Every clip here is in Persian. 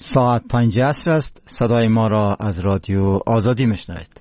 ساعت 5 عصر است. صدای ما را از رادیو آزادی میشنوید.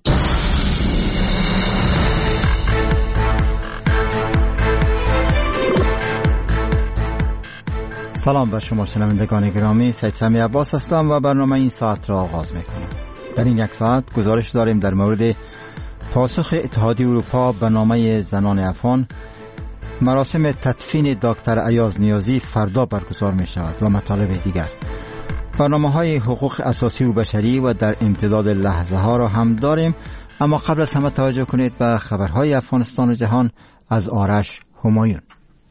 سلام بر شما شنوندگان گرامی، سید سمی عباس هستم و برنامه این ساعت را آغاز میکنم. در این یک ساعت گزارش داریم در مورد پاسخ اتحادیه اروپا به نامه زنان افغان. مراسم تدفین دکتر ایاز نیازی فردا برگزار می شود و مطالب دیگر. برنامه‌های حقوق اساسی و بشری و در امتداد لحظه ها را هم داریم، اما قبل از همه توجه کنید به خبرهای افغانستان و جهان از آرش همایون.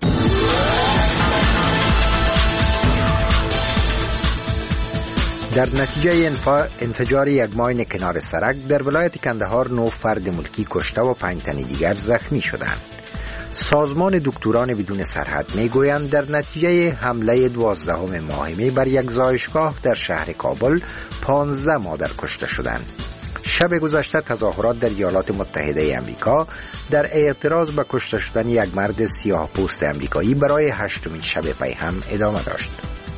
در نتیجه انفجار یک ماین کنار سرک در ولایت کندهار 9 فرد ملکی کشته و 5 تن دیگر زخمی شدند. سازمان دکتران بدون سرحد میگویند در نتیجه حمله 12 ماه می بر یک زایشگاه در شهر کابل 15 مادر کشته شدند. شب گذشته تظاهرات در ایالات متحده آمریکا در اعتراض به کشته شدن یک مرد سیاه‌پوست آمریکایی برای 8مین شب پی هم ادامه داشت.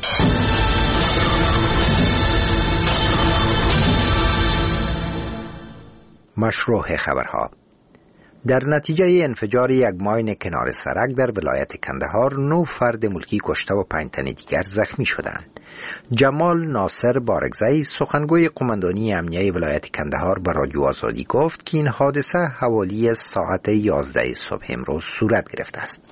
مشروع خبرها. در نتیجه انفجار یک ماین کنار سرک در ولایت کندهار 9 فرد ملکی کشته و 5 تن دیگر زخمی شدند. جمال ناصر بارگزی سخنگوی قماندانی امنیه ولایت کندهار به رادیو آزادی گفت که این حادثه حوالی ساعت 11 صبح امروز صورت گرفته است.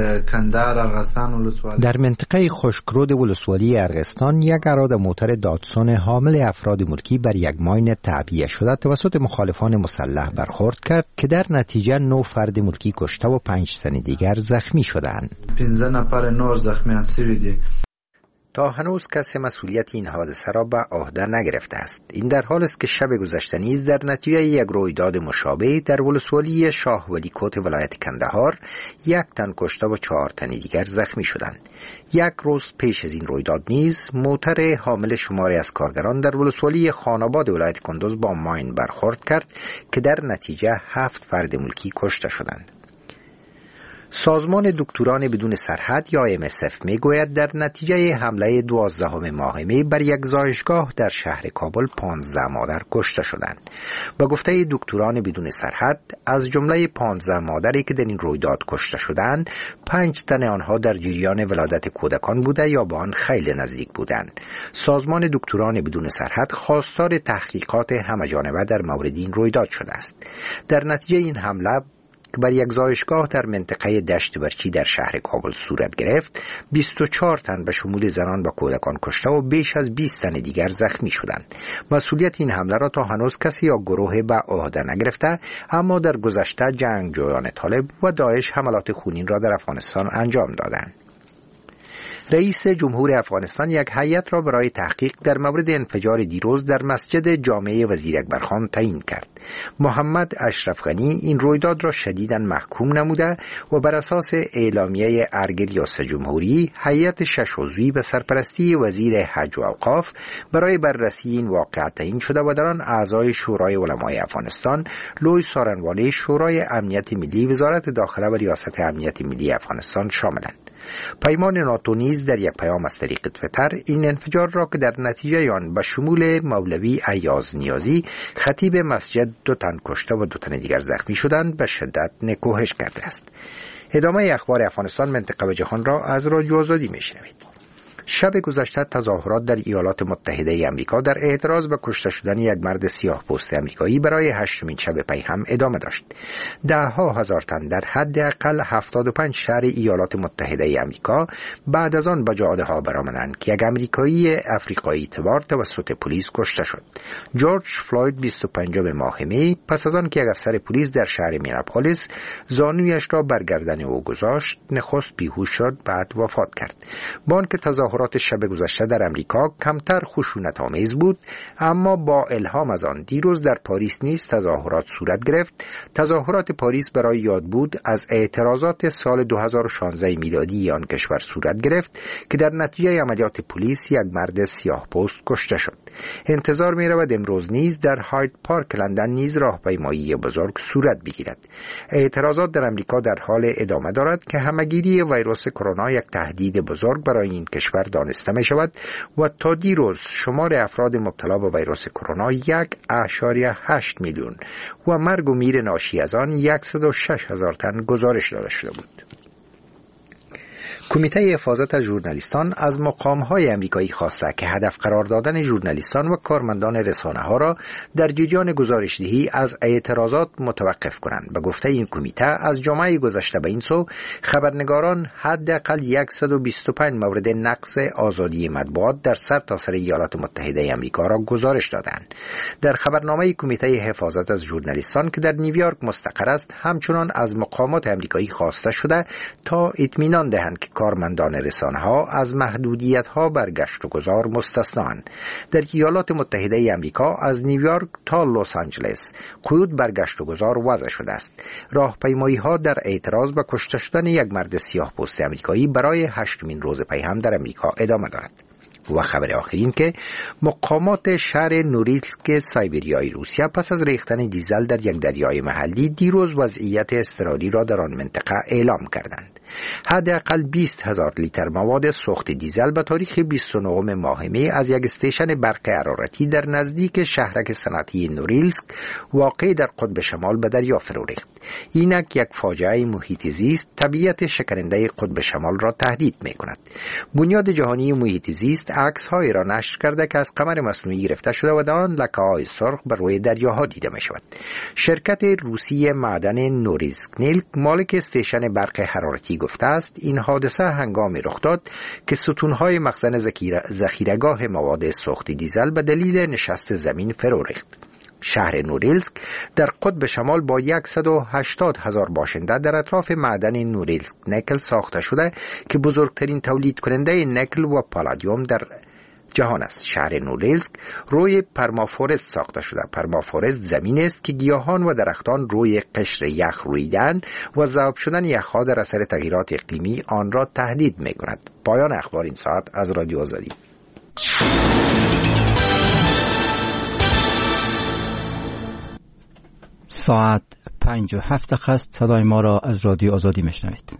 در منطقه خشکرود ولسوالی ارغستان یک اراده موتر داتسون حامل افراد ملکی بر یک ماین تعبیه شده توسط مخالفان مسلح برخورد کرد که در نتیجه 9 فرد ملکی کشته و 5 تن دیگر زخمی شدند. 15 نفر نور زخمی هستند. تا هنوز کسی مسئولیت این حادثه را به عهده نگرفته است. این در حال است که شب گذشته نیز در نتیجه یک رویداد مشابه در ولسوالی شاه ولی کوت ولایت کندهار 1 تن کشته و 4 تن دیگر زخمی شدند. یک روز پیش از این رویداد نیز موتر حامل شماری از کارگران در ولسوالی خاناباد ولایت کندوز با ماین برخورد کرد که در نتیجه 7 فرد ملکی کشته شدند. سازمان دکتران بدون سرحد یا MSF میگوید در نتیجه حمله 12 ماه می بر یک زایشگاه در شهر کابل 15 مادر کشته شدند. به گفته دکتران بدون سرحد از جمله 15 مادری که در این رویداد کشته شدند 5 تن آنها در جریان ولادت کودکان بوده یا به آن خیلی نزدیک بودند. سازمان دکتران بدون سرحد خواستار تحقیقات همه‌جانبه در مورد این رویداد شده است. در نتیجه این حمله که بر یک زایشگاه در منطقه دشت برچی در شهر کابل صورت گرفت 24 تن به شمول زنان و کودکان کشته و بیش از 20 تن دیگر زخمی شدند. مسئولیت این حمله را تا هنوز کسی یا گروه به عهده نگرفته، اما در گذشته جنگجویان طالب و داعش حملات خونین را در افغانستان انجام دادند. رئیس جمهور افغانستان یک هیئت را برای تحقیق در مورد انفجار دیروز در مسجد جامع وزیر اکبرخان تعیین کرد. محمد اشرف غنی این رویداد را شدیداً محکوم نموده و بر اساس اعلامیه ارگ ریاست جمهوری هیئت 6 عضوی به سرپرستی وزیر حج و اوقاف برای بررسی این واقعه تعیین شده و در آن اعضای شورای علمای افغانستان، لوی سارنوالی شورای امنیت ملی، وزارت داخله و ریاست امنیت ملی افغانستان شاملند. پیمان ناتو نیز در یک پیام از طریق تویتر این انفجار را که در نتیجه آن به شمول مولوی ایاز نیازی خطیب مسجد 2 تن کشته و 2 تن دیگر زخمی شدند به شدت نکوهش کرده است. ادامه اخبار افغانستان، منطقه و جهان را از رادیو آزادی میشنوید. شب گذشته تظاهرات در ایالات متحده آمریکا در اعتراض به کشته شدن یک مرد سیاه‌پوست آمریکایی برای 8مین شب پی هم ادامه داشت. 10,000 تن در حداقل 75 شهر ایالات متحده آمریکا بعد از آن به جاده‌ها برآمدند که یک آمریکایی افریقایی تبار توسط پلیس کشته شد. جورج فلوید 25 ماه می پس از آن که یک افسر پلیس در شهر میناپولیس زانویش را بر گردن او گذاشت نخست بیهوش شد، بعد وفات کرد. با آنکه تظاهرات شب گذشته در امریکا کمتر خشونت آمیز بود، اما با الهام از آن دیروز در پاریس نیز تظاهرات صورت گرفت. تظاهرات پاریس برای یاد بود از اعتراضات سال 2016 میلادی آن کشور صورت گرفت که در نتیجه عملیات پلیس یک مرد سیاه‌پوست کشته شد. انتظار می رود امروز نیز در هاید پارک لندن نیز راهپیمایی بزرگ صورت بگیرد. اعتراضات در امریکا در حال ادامه دارد که همه‌گیری ویروس کرونا یک تهدید بزرگ برای این کشور دانسته می شود و تا دیروز شمار افراد مبتلا به ویروس کرونا 1.8 میلیون و مرگ و میر ناشی از آن 106,000 تن گزارش داده شده بود. کمیته حفاظت از ژورنالیستان از مقام‌های آمریکایی خواسته که هدف قرار دادن ژورنالیستان و کارمندان رسانه‌ها را در جریان گزارش‌دهی از اعتراضات متوقف کنند. به گفته این کمیته از جمعه گذشته به این سو خبرنگاران حداقل 125 مورد نقض آزادی مطبوعات در سرتاسر ایالات متحده آمریکا را گزارش دادند. در خبرنامه کمیته حفاظت از ژورنالیستان که در نیویورک مستقر است، همچنان از مقامات آمریکایی خواسته شده تا اطمینان دهند که کارمندان رسانه‌ها از محدودیت‌ها بر گشت و گذار مستثناند. در ایالات متحده آمریکا از نیویورک تا لس آنجلس قیود بر گشت و گذار وضع شده است. راهپیمایی‌ها در اعتراض به کشته شدن یک مرد سیاه‌پوست آمریکایی برای 8مین روز پیهم در آمریکا ادامه دارد. و خبر آخرین که مقامات شهر نوریلسک سایبریای روسیه پس از ریختن دیزل در یک دریای محلی دیروز وضعیت اضطراری را در آن منطقه اعلام کردند. حداقل 20,000 لیتر مواد سوخت دیزل به تاریخ 29 ماه می از یک استیشن برق حرارتی در نزدیک شهرک صنعتی نوریلسک واقع در قطب شمال به دریا فرو ریخت. اینک یک فاجعه محیط زیست طبیعت شکننده قطب شمال را تهدید می کند. بنیاد جهانی محیط زیست عکس‌هایی را نشر کرده که از قمر مصنوعی گرفته شده و در آن لکه‌های سرخ بر روی دریاها دیده می شود. شرکت روسی معدن نوریلسک مالک استیشن برق حرارتی گفته است این حادثه هنگامی رخ داد که ستون‌های مخزن ذخیره‌گاه مواد سوخت دیزل به دلیل نشست زمین فرو ریخت. شهر نوریلسک در قطب شمال با 180,000 باشنده در اطراف معدن نوریلسک نکل ساخته شده که بزرگترین تولید کننده نکل و پالادیوم در جهان است. شهر نوریلسک روی پرمافورست ساخته شده. پرمافورست زمین است که گیاهان و درختان روی قشر یخ رویدن و ذوب شدن یخها در اثر تغییرات اقلیمی آن را تهدید می کند. پایان اخبار این ساعت از رادیو آزادی. ساعت 5:07 است. صدای ما را از رادیو آزادی میشنوید.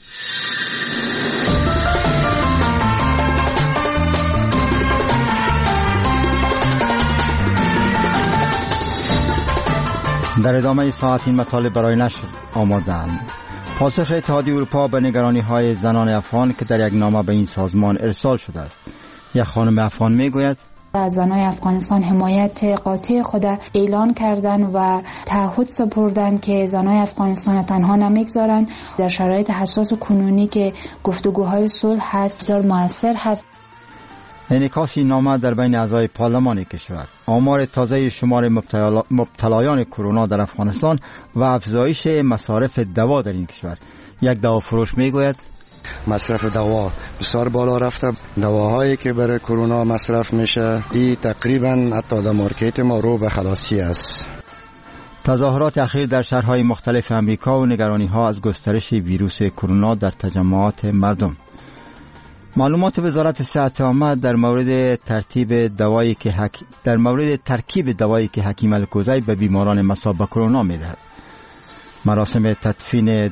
در ادامه ساعت این مطالب برای نشر آماده‌اند. پاسخ اتحادیه اروپا به نگرانی‌های زنان افغان که در یک نامه به این سازمان ارسال شده است. یک خانم افغان میگوید از زنان افغانستان حمایت قاطع خود اعلان کردن و تعهد سپردن که زنان افغانستان تنها نمیگذارن. در شرایط حساس کنونی که گفتگوهای صلح هست بسیار موثر هست. انعکاس این نامه در بین اعضای پارلمان کشور، آمار تازه شمار مبتلایان کرونا در افغانستان و افزایش مصارف دوا در این کشور. یک دوافروش میگوید مصرف دوا بسیار بالا رفته. دواهایی که برای کرونا مصرف میشه این تقریبا حتی در مارکت ما رو به خلاصی است. تظاهرات اخیر در شهرهای مختلف امریکا و نگرانی‌ها از گسترش ویروس کرونا در تجمعات مردم. معلومات وزارت صحت عامه در مورد ترکیب دوایی که حکیم الکوزی به بیماران مصاب به کرونا میدهد. مراسم تدفین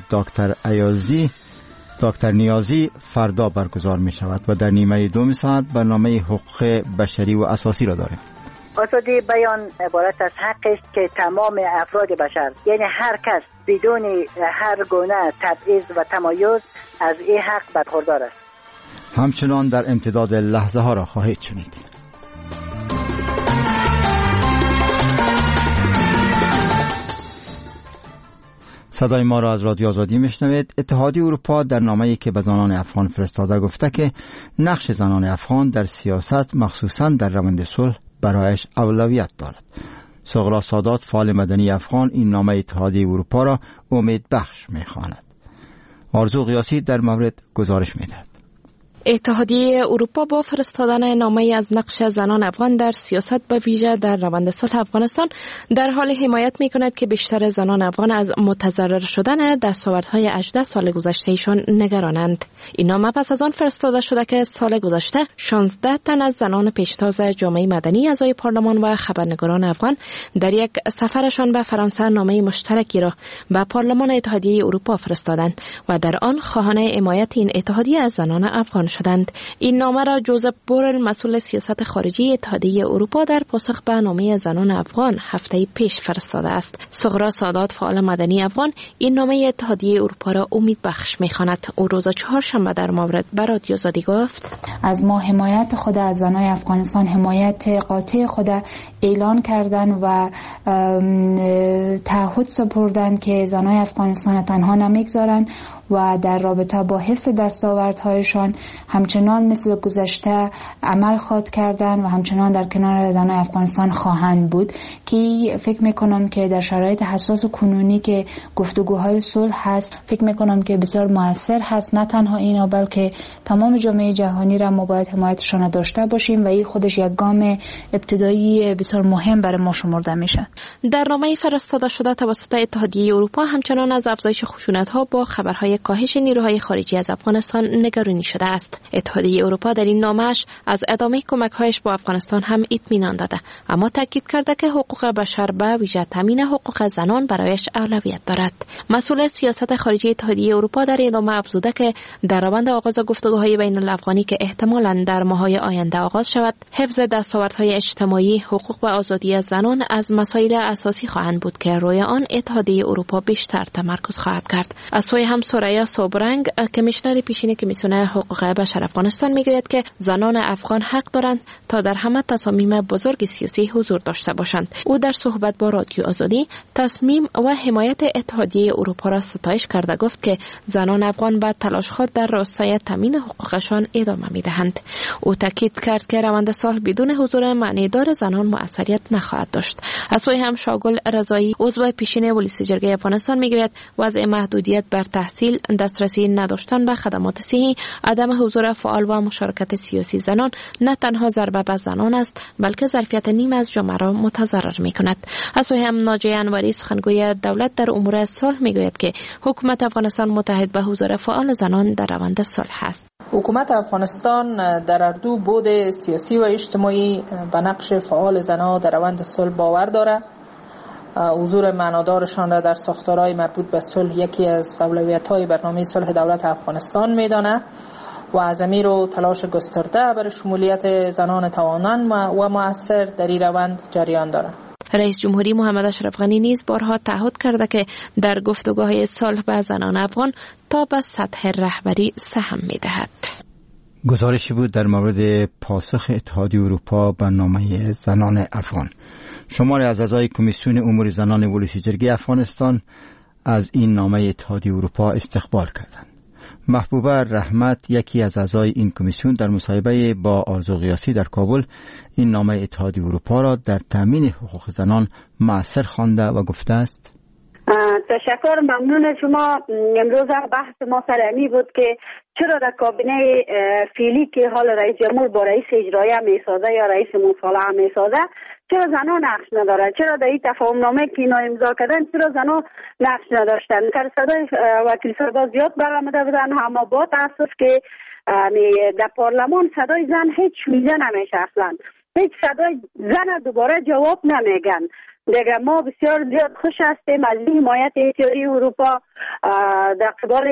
دکتر نیازی فردا برگزار می شود و در نیمه دوم ساعت برنامه حقوق بشری و اساسی را داریم. آزادی بیان عبارت از حق است که تمام افراد بشر، یعنی هر کس بدون هر گونه تبعیض و تمایز از این حق برخوردار است. همچنان در امتداد لحظه ها را خواهید شنید. صدای ما را از رادیو آزادی میشنوید. اتحادیه اروپا در نامه‌ای که به زنان افغان فرستاده گفته که نقش زنان افغان در سیاست مخصوصاً در روند صلح برایش اولویت دارد. سغرا سادات فعال مدنی افغان این نامه اتحادیه اروپا را امید بخش می‌خواند. آرزو قیاسی در مورد گزارش می‌دهد. اتحادیه اروپا با فرستادن نامه‌ای از نقش زنان افغان در سیاست به ویژه در روند صلح افغانستان در حال حمایت می‌کند که بیشتر زنان افغان از متضرر شدن دستاوردهای 18 سال گذشتهشان نگرانند. این نامه پس از آن فرستاده شده که سال گذشته 16 تن از زنان پیشتاز جامعه مدنی اعضای پارلمان و خبرنگاران افغان در یک سفرشان به فرانسه نامه مشترکی را به پارلمان اتحادیه اروپا فرستادند و در آن خواهان حمایت این اتحادیه از زنان افغان شدند. این نامه را جوزف بورل مسئول سیاست خارجی اتحادیه اروپا در پاسخ به نامه زنان افغان هفته پیش فرستاده است. سغرا سادات فعال مدنی افغان این نامه اتحادیه اروپا را امید بخش می‌خواند. او روز چهارشنبه در مورد به رادیو آزادی گفت: از ما حمایت خود از زنان افغانستان حمایت قاطع خود اعلان کردن و تعهد سپردن که زنان افغانستان تنها نمیگذارن و در رابطه با حفظ دستاوردهایشان همچنان مثل گذشته عمل خواهد کردن و همچنان در کنار زنان افغانستان خواهند بود، که فکر میکنم که در شرایط حساس و کنونی که گفتگوهای صلح هست فکر میکنم که بسیار موثر هست. نه تنها اینا بلکه تمام جامعه جهانی را ما باید حمایتشان داشته باشیم و این خودش یک گام ابتدایی بسیار مهم برای ما شمرده میشه. در نامه فرستاده شده توسط اتحادیه اروپا همچنان از افزایش خشونت‌ها با خبرهای کاهش نیروهای خارجی از افغانستان نگرانی شده است. اتحادیه اروپا در این نامه‌اش از ادامه کمک‌هایش با افغانستان هم اطمینان داده، اما تاکید کرده که حقوق بشر به ویژه تامین حقوق زنان برایش اولویت دارد. مسئول سیاست خارجی اتحادیه اروپا در این نامه افزوده که در روند آغاز گفتگوهای بین الافغانی که احتمالاً در ماه‌های آینده آغاز شود، حفظ دستاوردهای اجتماعی، حقوق و آزادی زنان از مسائل اساسی خواهند بود که روی آن اتحادیه اروپا بیشتر تمرکز خواهد کرد. از سوی هم سوریا سوبرنگ، کمیشنر پیشین کمیسیون حقوق بشر افغانستان، میگوید که زنان افغان حق دارند تا در همه تصامیم بزرگ سیاسی حضور داشته باشند. او در صحبت با رادیو آزادی تصمیم و حمایت اتحادیه اروپا را ستایش کرده گفت که زنان افغان به تلاش خود در راستای تامین حقوقشان ادامه میدهند. او تاکید کرد که روند صلح بدون حضور معنیدار زنان موثریت نخواهد داشت. از سوی هم شاگل رضایی، عضو پیشین ولسی جرگه افغانستان، میگوید وضع محدودیت بر تحصیل، دسترسی نداشتن به خدمات صحی، عدم حضور فعال و مشارکت سیاسی زنان نه تنها ضربه به زنان است بلکه ظرفیت نیم از جامعه را متضرر می‌کند. از سوی هم ناجیه انوری، سخنگوی دولت در امور صلح، میگوید که حکومت افغانستان متحد به حضور فعال زنان در روند صلح است. حکومت افغانستان در هر دو بعد سیاسی و اجتماعی به نقش فعال زنان در روند صلح باور دارد. حضور معنادارشان را در ساختارهای مربوط به صلح یکی از اولویت‌های برنامه صلح دولت افغانستان می‌داند و از امیر و تلاش گسترده برای شمولیت زنان توانمند و مؤثر در این روند جریان دارد. رئیس جمهوری محمد اشرف غنی نیز بارها تعهد کرده که در گفتگوهای صلح با زنان افغان تا به سطح رهبری سهم می‌دهد. گزارشی بود در مورد پاسخ اتحادیه اروپا به نامه زنان افغان. شماری از اعضای کمیسیون امور زنان ولسی جرگه افغانستان از این نامه اتحادیه اروپا استقبال کردند. محبوبه رحمت، یکی از اعضای این کمیسیون، در مصاحبه با آرزو غیاثی در کابل این نامه اتحادیه اروپا را در تامین حقوق زنان مؤثر خوانده و گفته است: تشکر، ممنون شما. امروز بحث ما سرمی بود که چرا در کابینه فعلی که حال رئیس جمهور با رئیس اجرایی میسازه یا رئیس مصالحه میسازه چرا زنان نقش ندارد؟ چرا در این تفاهم نامه که اینا امضا کردن چرا زنان نقش نداشتن؟ که صدای وکیل صدا زیاد برآمده بودن، اما با تاسف که در پارلمان صدای زن هیچ میزه نمیشه، اصلا هیچ صدای زن دوباره جواب نمیگن. دیگه ما بسیار زیاد خوش هستیم از این حمایت اتحادیه اروپا در قبال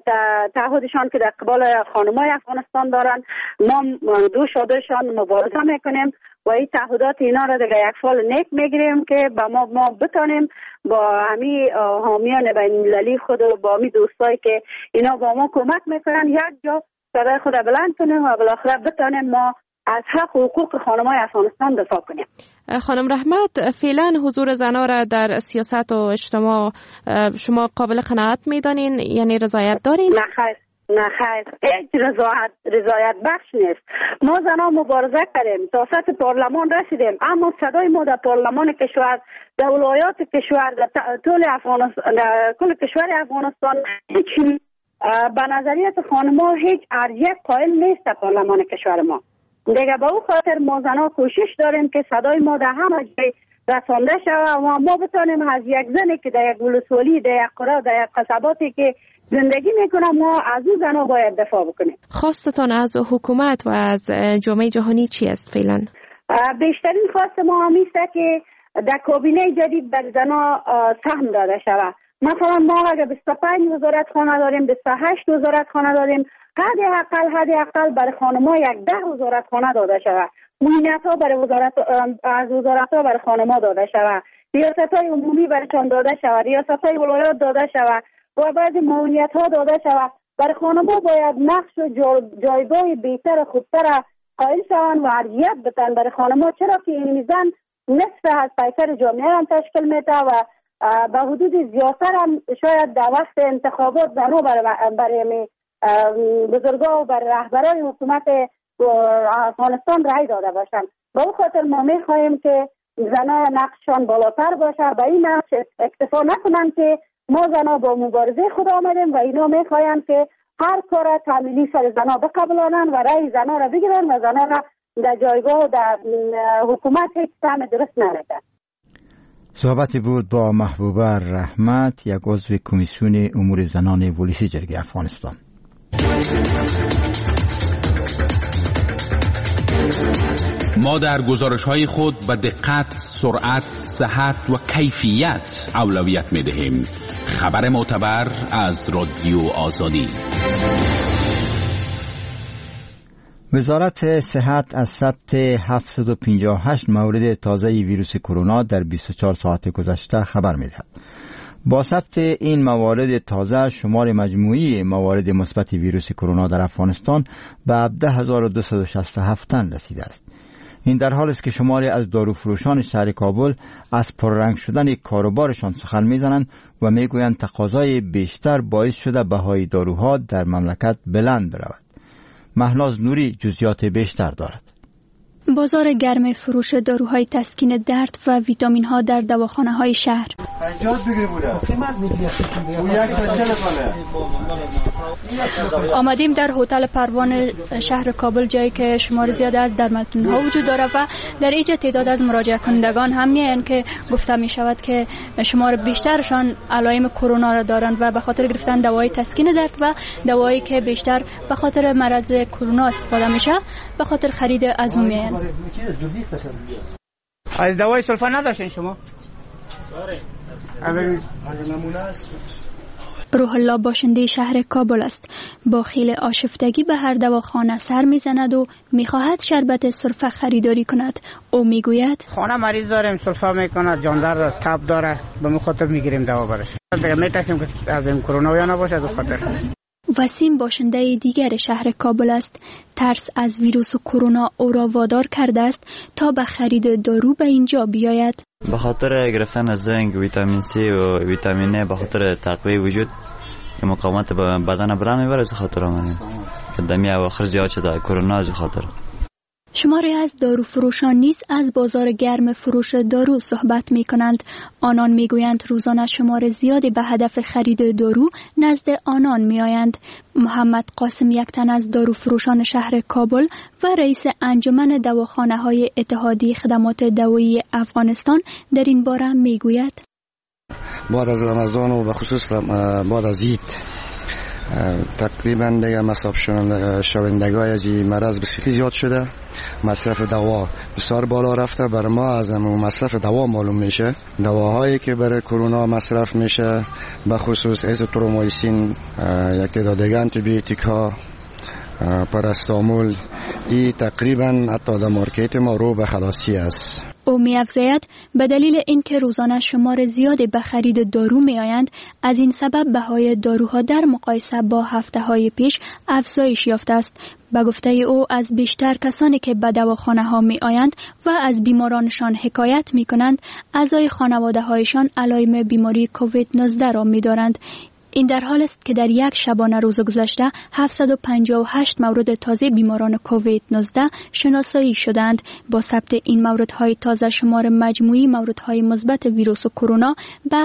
تعهدشان که در قبال خانمای افغانستان دارن. ما دو شادشان مبارزه میکنیم و این تعهدات اینا را دیگه یک فال نیک میگیریم که با ما بتانیم با همین حامیان بین المللی خود و با همین دوستایی که اینا با ما کمک میکنن یک جا صدای خود بلند کنیم و بالاخره بتانیم ما از حق و حقوق خانمای افغانستان دفاع کنیم. خانم رحمت، فعلا حضور زنها را در سیاست و اجتماع شما قابل قناعت میدانین؟ یعنی رضایت دارین؟ نه خیر، هیچ رضایت بخش نیست. ما زنها مبارزه کردیم تا سطح پارلمان رسیدیم، اما صدای ما در پارلمان کشور، در ولایات کشور، در کل کشور افغانستان هیچ به نظریت خانم‌ها هیچ ارجح قائل نیست در پارلمان کشور ما. دیگه با او خاطر ما زنها کوشش داریم که صدای ما در همه جای رسانده شود و ما بتانیم از یک زنی که در یک ولسوالی، در یک قرا، در یک قصباتی که زندگی میکنه ما از او زنها باید دفاع بکنیم. خواستتان از حکومت و از جامعه جهانی چی است فعلا؟ بیشترین خواست ما همیسته که در کابینه جدید بر زنها سهم داده شود. مثلا ما اگر 25 وزارتخانه داریم، 28 وزارتخانه داریم، حد اقل برای خانم‌ها 10 وزارتخانه داده شود. معینت‌ها برای از وزارت‌ها برای خانم‌ها داده شود. ریاست‌های عمومی برایشان داده شود. ریاست‌های ولایات داده شود. و بعضی معینت‌ها داده شود. برای خانم‌ها باید نقش و جایگاه بهتر و خوبتر قائل شوند و ارجحیت بدن برای خانم‌ها، چرا که این زن نصف از پیکر جامعه هم تشکیل میده و به حدود زیادتر هم شاید در وقت انتخابات زنها برای بزرگا و برای رهبرای حکومت افغانستان رای داده باشند. به اون خاطر ما میخواهیم که زنها نقششان بالاتر باشه، به این نقش اکتفا نکنند که ما زنها با مبارزه خود آمدیم و اینا میخواهند که هر کار تعمیلی سر زنها بقبولانند و رای زنها را بگیرن و زنها را در جایگاه و در حکومت هیچ سهم درست نمیدن. صحبتی بود با محبوبه رحمت، یک عضو کمیسیون امور زنان ولسی جرگه افغانستان. ما در گزارش‌های خود به دقت، سرعت، صحت و کیفیت اولویت می‌دهیم. خبر معتبر از رادیو آزادی. وزارت صحت از ثبت 758 مورد تازه ویروس کرونا در 24 ساعت گذشته خبر می‌دهد. با ثبت این موارد تازه شمار مجموعی موارد مثبت ویروس کرونا در افغانستان به 17267 تن رسیده است. این در حالی است که شماری از داروفروشان شهر کابل از پررنگ شدن کاروبارشان سخن میزنند و میگویند تقاضای بیشتر باعث شده بهای داروها در مملکت بلند برود. مهناز نوری جزئیات بیشتر دارد. بازار گرم فروش داروهای تسکین درد و ویتامین ها در دواخانه‌های شهر. آمدیم در هتل پروان شهر کابل، جایی که شمار زیاد از درمانخانه‌ها وجود دارد و در اینجا تعداد از مراجعه کنندگان هم میان که گفته می شود که شمار بیشترشان علائم کرونا را دارند و به خاطر گرفتن دوای تسکین درد و دوایی که بیشتر به خاطر مرض کرونا استفاده میشه به خاطر خرید از اون میان. از دوای سلفا نداشتین شما؟ روح الله باشنده شهر کابل است. با خیل آشفتگی به هر دواخانه سر میزند و میخواهد شربت سرفه خریداری کند. او میگوید خانه مریض داریم، سلفا میکند، جان درد، تب داره، به مخاطب میگیریم دوا برش. دیگه میترسیم که از این کرونا یا نباشه از خاطر. وسیم باشنده دیگر شهر کابل است. ترس از ویروس و کرونا او را وادار کرده است تا به خرید دارو به اینجا بیاید. به خاطر گرفتن از زنک، ویتامین سی و ویتامین ای، به خاطر تقویت وجود که مقاومت بدن برام میبره، از خاطر آمدیم که دمی اواخر زیاد شده کرونا، از خاطر. شماری از داروفروشان نیز از بازار گرم فروش دارو صحبت می کنند. آنان می گویند روزانه شمار زیادی به هدف خرید دارو نزد آنان می آیند. محمد قاسم، یک تن از داروفروشان شهر کابل و رئیس انجمن دواخانه های اتحادیه خدمات دوایی افغانستان، در این باره می گوید بعد از رمضان و به خصوص بعد از عید تقریبا دیگه مصرف شوندگان از این مرض بسیاری زیاد شده. مصرف دوا بسیار بالا رفته. برای ما از مصرف دوا معلوم میشه. دواهایی که برای کرونا مصرف میشه به خصوص ازیترومایسین، یک تعداد دیگه آنتیبیوتیک ها، پاراستامول، این تقریبا حتی در مارکت ما رو به خلاصی است. او می‌افزاید به دلیل اینکه روزانه شمار زیادی به خرید دارو می‌آیند، از این سبب بهای داروها در مقایسه با هفته‌های پیش افزایش یافته است. به گفته او از بیشتر کسانی که به دواخانه‌ها می‌آیند و از بیمارانشان حکایت می‌کنند، اعضای خانواده‌هایشان علائم بیماری کووید 19 را می‌دارند. این در حال است که در یک شبانه روز گذشته 758 مورد تازه بیماران کووید 19 شناسایی شدند. با ثبت این موردهای تازه شمار مجموعی موردهای مثبت ویروس کرونا به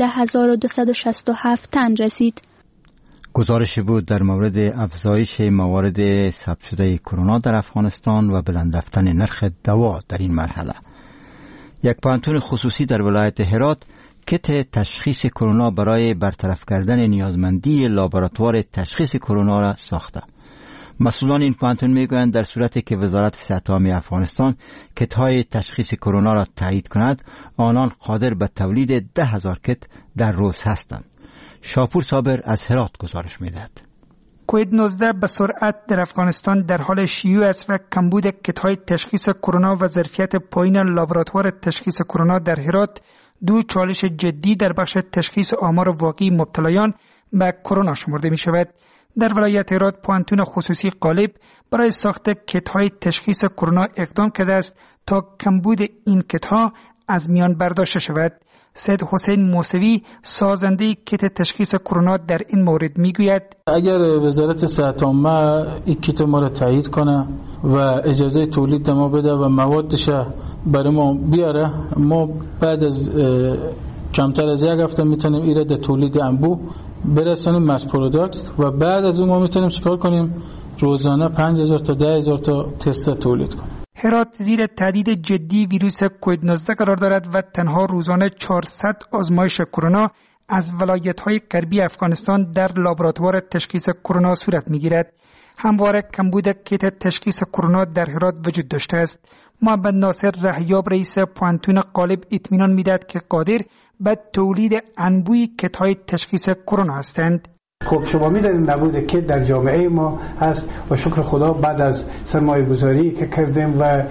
17267 تن رسید. گزارش بود در مورد افزایش موارد ثبت شده کرونا در افغانستان و بلند رفتن نرخ دوا در این مرحله. یک پانتون خصوصی در ولایت هرات کت تشخیص کرونا برای برطرف کردن نیازمندی لابراتوار تشخیص کرونا را ساخته. مسئولان این پانتون میگویند در صورتی که وزارت صحت عامه افغانستان کت‌های تشخیص کرونا را تایید کند، آنان قادر به تولید 10,000 کت در روز هستند. شاپور صابر از هرات گزارش میدهد. کووید 19 به سرعت در افغانستان در حال شیوع است و کمبود کیت‌های تشخیص کرونا و ظرفیت پایین لابراتوار تشخیص کرونا در هرات دو چالش جدی در بخش تشخیص آمار واقعی مبتلایان به کرونا شمرده می شود. در ولایت هرات پوانتون خصوصی غالب برای ساخت کیت‌های تشخیص کرونا اقدام کرده است تا کمبود این کیت‌ها از میان برداشته شود. سید حسین موسوی سازنده کیت تشخیص کرونا در این مورد میگوید اگر وزارت صحت عامه این کیت ما را تایید کنه و اجازه تولید ما بده و موادش برای ما بیاره، ما بعد از کمتر از یک هفته میتونیم ایره در تولید انبوه برسانیم مس پروداکت و بعد از اون ما میتونیم چیکار کنیم؟ روزانه 5000 تا 10000 تا تست تولید کنیم. هرات زیر تهدید جدی ویروس کووید 19 قرار دارد و تنها روزانه 400 آزمایش کرونا از ولایت‌های غربی افغانستان در لابراتوار تشخیص کرونا صورت می‌گیرد. همواره کمبود کیت تشخیص کرونا در هرات وجود داشته است. محمد ناصر رهیاب رئیس پوانتون غالب اطمینان می‌دهد که قادر به تولید انبوه کیت‌های تشخیص کرونا هستند. خب شما می‌دانید نبود کیت در جامعه ما هست و شکر خدا بعد از سرمایه گذاری که کردیم و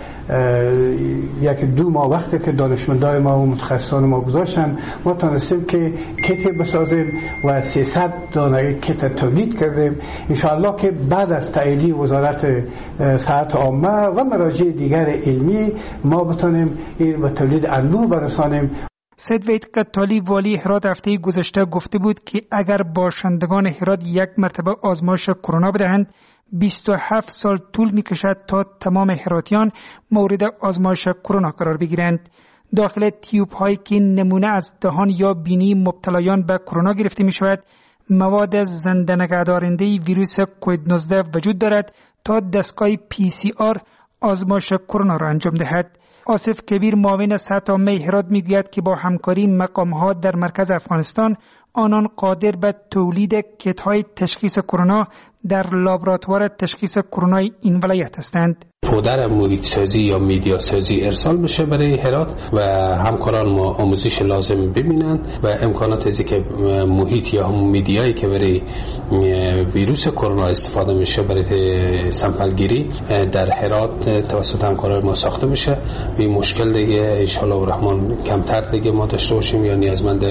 یک 2 ماه وقتی که دانشمندای ما و متخصصان ما گذاشتن ما تونستیم که کیت بسازیم و 300 دانه کیت تولید کردیم. انشاءالله که بعد از تایید وزارت صحت عامه و مراجع دیگر علمی ما بتونیم این به تولید انبوه برسانیم. سید وحید قتالی والی هرات هفته گذشته گفته بود که اگر باشندگان هرات یک مرتبه آزمایش کرونا بدهند 27 سال طول می‌کشد تا تمام هراتیان مورد آزمایش کرونا قرار بگیرند. داخل تیوب هایی که نمونه از دهان یا بینی مبتلایان به کرونا گرفته می شود مواد زنده نگهدارنده ویروس کووید 19 وجود دارد تا دستگاه PCR آزمایش کرونا را انجام دهد. آصف کبیر معاون صحت عامه هرات میگوید که با همکاری مقام‌ها در مرکز افغانستان آنان قادر به تولید کیت‌های تشخیص کرونا در لابراتوار تشخیص کرونا این ولایت هستند. پودر محیط سازی یا میدیا سازی ارسال بشه برای هرات و همکاران ما آموزش لازم ببینند و امکانات ازی که محیط یا هم میدیایی که برای ویروس کرونا استفاده میشه برای سمپل گیری در هرات توسط همکاران ما ساخته میشه. این مشکل دیگه ان شاء الله الرحمن کمتر دیگه ما داشته باشیم یا نیازمند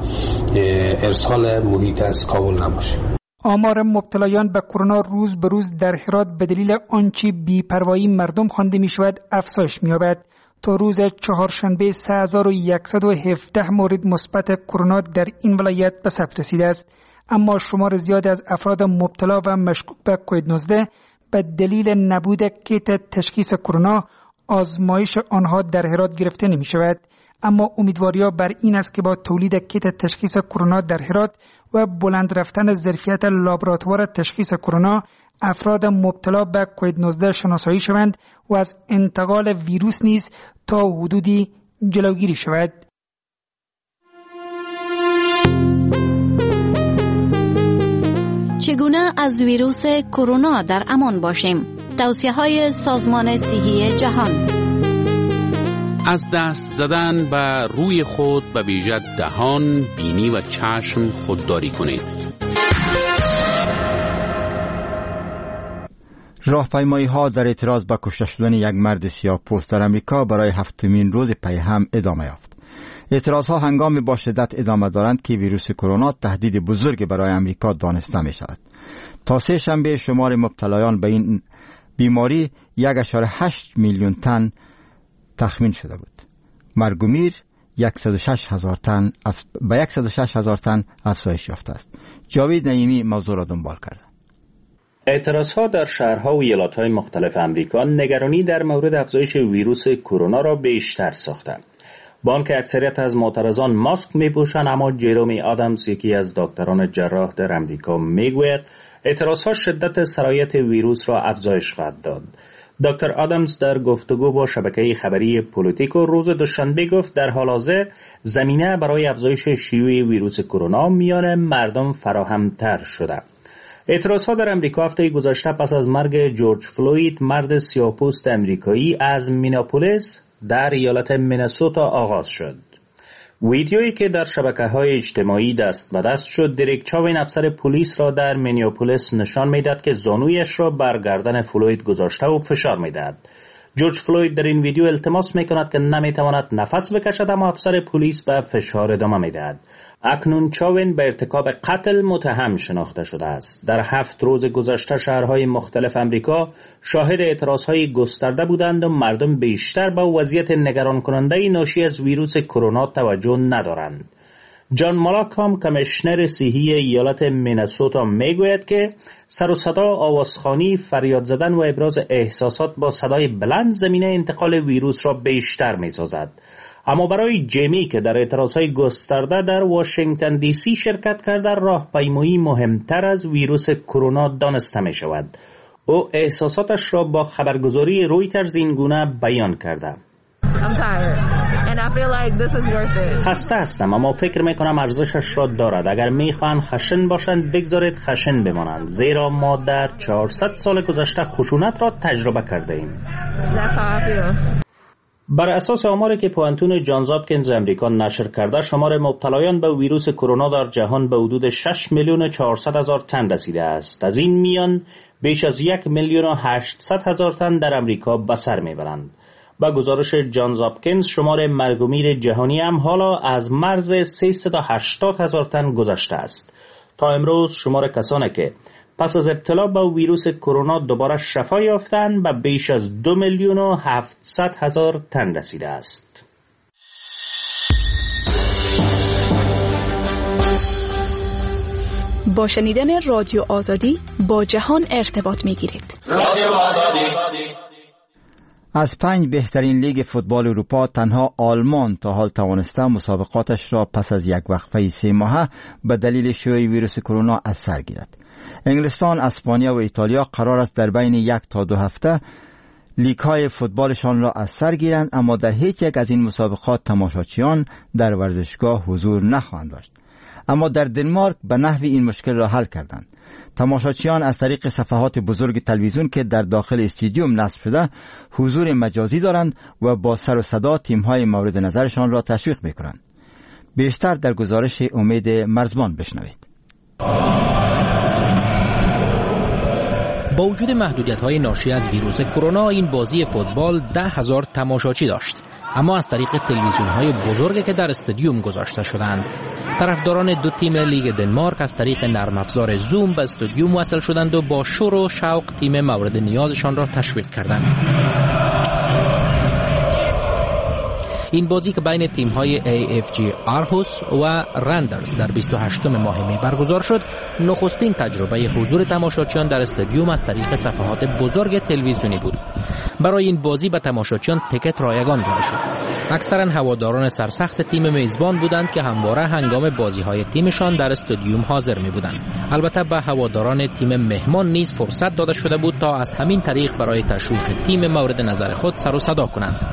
ارسال محیط از کابل نباشه. آمار مبتلایان به کرونا روز به روز در هرات به دلیل آنچه بی‌پروایی مردم خوانده می‌شود افزایش می‌یابد. تا روز چهارشنبه 3117 مورد مثبت کرونا در این ولایت به ثبت رسیده است، اما شمار زیاد از افراد مبتلا و مشکوک به کووید 19 به دلیل نبود کیت تشخیص کرونا آزمایش آنها در هرات گرفته نمی‌شود. اما امیدواری بر این است که با تولید کیت تشخیص کرونا در هرات و بلند رفتن ظرفیت لابراتوار تشخیص کرونا افراد مبتلا به کووید 19 شناسایی شوند و از انتقال ویروس نیز تا حدودی جلوگیری شود. چگونه از ویروس کرونا در امان باشیم؟ توصیه‌های سازمان صحی جهان. از دست زدن به روی خود به ویژه دهان، بینی و چشم خودداری کنید. راهپیمایی ها در اعتراض به کشته شدن یک مرد سیاه‌پوست در امریکا برای هفتمین روز پی هم ادامه یافت. اعتراض ها هنگامی با شدت ادامه دارند که ویروس کرونا تهدید بزرگ برای امریکا دانسته می شود. تا سه شنبه شمار مبتلایان به این بیماری 1.8 میلیون تن تخمین شده بود. مرگ و میر 106,000 تن به 106,000 تن افزایش یافته است. جاوید نعیمی موضوع را دنبال کرده. اعتراضها در شهرها و ایالت‌های مختلف آمریکا نگرانی در مورد افزایش ویروس کرونا را بیشتر ساخته. با آنکه اکثریت از معترضان ماسک می‌پوشند، اما جرومی آدامز، یکی از دکتران جراح در آمریکا، میگوید اعتراضها شدت سرایت ویروس را افزایش خواهد داد. دکتر آدامز در گفتگو با شبکه خبری پولیتیکو روز دوشنبه گفت در حال حاضر زمینه برای افزایش شیوع ویروس کرونا میان مردم فراهم‌تر شده. اعتراضها در امریکا هفته گذشته پس از مرگ جورج فلوید، مرد سیاه‌پوست امریکایی از میناپولیس در ایالت مینسوتا آغاز شد. ویدیویی که در شبکه‌های اجتماعی دست به دست شد، دریک چاوین افسر پلیس را در مینیاپولیس نشان می‌داد که زانویش را بر گردن فلوید گذاشته و فشار می‌داد. جورج فلوید در این ویدیو التماس می‌کند که نمی‌تواند نفس بکشد، اما افسر پلیس به فشار ادامه می‌دهد. اکنون چاوین به ارتکاب قتل متهم شناخته شده است. در 7 روز گذشته شهرهای مختلف امریکا شاهد اعتراضهای گسترده بودند و مردم بیشتر به وضعیت نگران کننده ناشی از ویروس کرونا توجه ندارند. جان مالاکام کمیشنر صحی ایالت مینسوتا میگوید که سر و صدا، آوازخوانی، فریاد زدن و ابراز احساسات با صدای بلند زمینه انتقال ویروس را بیشتر می‌سازد. اما برای جیمی که در اعتراضهای گسترده در واشنگتن دی سی شرکت کرده، راهپیمایی مهمتر از ویروس کرونا دانسته می شود. او احساساتش را با خبرگزاری رویترز این گونه بیان کرده: خسته هستم، اما فکر می کنم ارزشش را دارد. اگر می خواهند خشن باشند بگذارید خشن بمانند، زیرا ما در 400 سال گذشته خشونت را تجربه کرده ایم. بر اساس آماری که پوانتون جانز هاپکینز امریکا نشر کرده، شمار مبتلایان به ویروس کرونا در جهان به حدود 6,400,000 تن رسیده است. از این میان بیش از 1,800,000 تن در امریکا به سر میبرند. با گزارش جانز هاپکینز، شمار مرگ و میر جهانی هم حالا از مرز 380,000 تن گذشته است. تا امروز شمار کسانی که پس از ابتلا به ویروس کرونا دوباره شفا یافتند به بیش از 2,700,000 تن رسیده است. با شنیدن رادیو آزادی با جهان ارتباط می‌گیرید. رادیو آزادی. از 5 بهترین لیگ فوتبال اروپا تنها آلمان تا حال توانسته مسابقاتش را پس از یک وقفه 3 ماهه به دلیل شیوع ویروس کرونا از سر گیرد. انگلستان، اسپانیا و ایتالیا قرار است در بین 1 تا 2 هفته لیگ های فوتبالشان را از سر گیرند، اما در هیچ یک از این مسابقات تماشاچیان در ورزشگاه حضور نخواهند داشت. اما در دنمارک به نحوی این مشکل را حل کردند. تماشاچیان از طریق صفحات بزرگ تلویزیون که در داخل استادیوم نصب شده حضور مجازی دارند و با سر و صدا تیم‌های مورد نظرشان را تشویق می‌کنند. بیشتر در گزارش امید مرزبان بشنوید. با وجود محدودیت‌های ناشی از ویروس کرونا، این بازی فوتبال 10,000 تماشاچی داشت، اما از طریق تلویزیون‌های بزرگی که در استادیوم گذاشته شدند. طرفداران 2 تیم لیگ دنمارک از طریق نرم افزار زوم به استادیوم وصل شدند و با شور و شوق تیم مورد نیازشان را تشویق کردند. این بازی که بین تیم‌های AFG آرهوس و رندرز در 28 ماه می برگزار شد، نخستین تجربه حضور تماشاچیان در استادیوم از طریق صفحات بزرگ تلویزیونی بود. برای این بازی به تماشاچیان تیکت رایگان داده شد. اکثرا هواداران سرسخت تیم میزبان بودند که همواره هنگام بازی‌های تیمشان در استادیوم حاضر می‌بودند. البته به هواداران تیم مهمان نیز فرصت داده شده بود تا از همین طریق برای تشویق تیم مورد نظر خود سر و صدا کنند.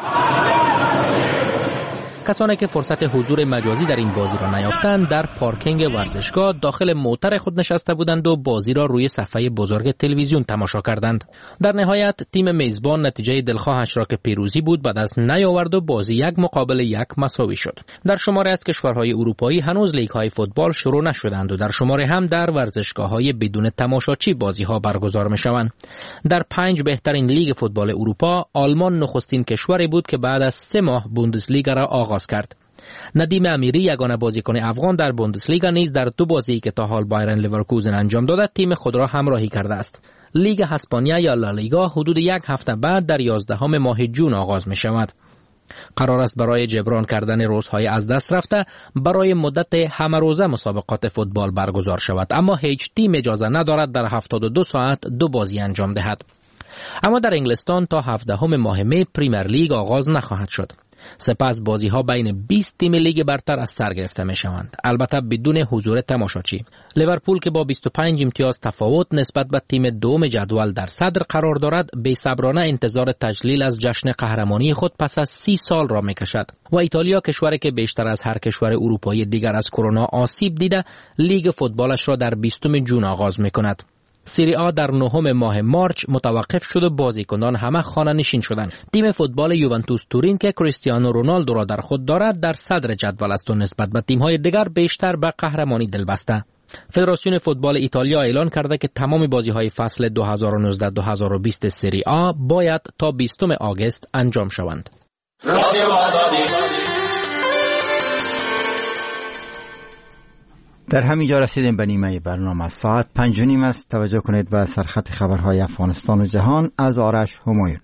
کسانی که فرصت حضور مجازی در این بازی را نیافتند در پارکینگ ورزشگاه داخل موتر خود نشسته بودند و بازی را روی صفحه بزرگ تلویزیون تماشا کردند. در نهایت تیم میزبان نتیجه دلخواهش را که پیروزی بود به دست نیاورد و بازی 1-1 مساوی شد. در شماره از کشورهای اروپایی هنوز لیگ‌های فوتبال شروع نشدند و در شماره هم در ورزشگاه‌های بدون تماشاچی بازی‌ها برگزار می‌شوند. در 5 بهترین لیگ فوتبال اروپا آلمان نخستین کشوری بود که بعد از 3 ماه بوندسلیگا را آغاز کرد. ندیم امیری یگانه بازیکن افغان در بوندسلیگا نیز در 2 بازی که تا حال بایرن لیورکوزن انجام داده تیم خود را همراهی کرده است. لیگ اسپانیا یا لالیگا حدود 1 هفته بعد در 11 ماه جون آغاز می شود. قرار است برای جبران کردن روزهای از دست رفته برای مدت همه روزه مسابقات فوتبال برگزار شود، اما هیچ تیم اجازه ندارد در 72 ساعت 2 بازی انجام دهد. اما در انگلستان تا 17 ماه می پریمیر لیگ آغاز نخواهد شد. سپس بازی‌ها بین 20 تیم لیگ برتر از سر گرفته می‌شوند، البته بدون حضور تماشاچی. لیورپول که با 25 امتیاز تفاوت نسبت به تیم دوم جدول در صدر قرار دارد، بی‌صبرانه انتظار تجلیل از جشن قهرمانی خود پس از 30 سال را می‌کشد. و ایتالیا کشوری که بیشتر از هر کشور اروپایی دیگر از کرونا آسیب دیده، لیگ فوتبالش را در 20 جون آغاز می‌کند. سری آ در 9 ماه مارچ متوقف شد و بازیکنان همه خانه نشین شدند. تیم فوتبال یوونتوس تورین که کریستیانو رونالدو را در خود دارد در صدر جدول است و نسبت به تیم‌های دیگر بیشتر به قهرمانی دل بسته. فدراسیون فوتبال ایتالیا اعلان کرده که تمام بازی‌های فصل 2019-2020 سری آ باید تا 20 آگوست انجام شوند. در همین جا رسیدیم به نیمه برنامه. ساعت 5:30 است. توجه کنید به سرخط خبرهای افغانستان و جهان از آرش همایون.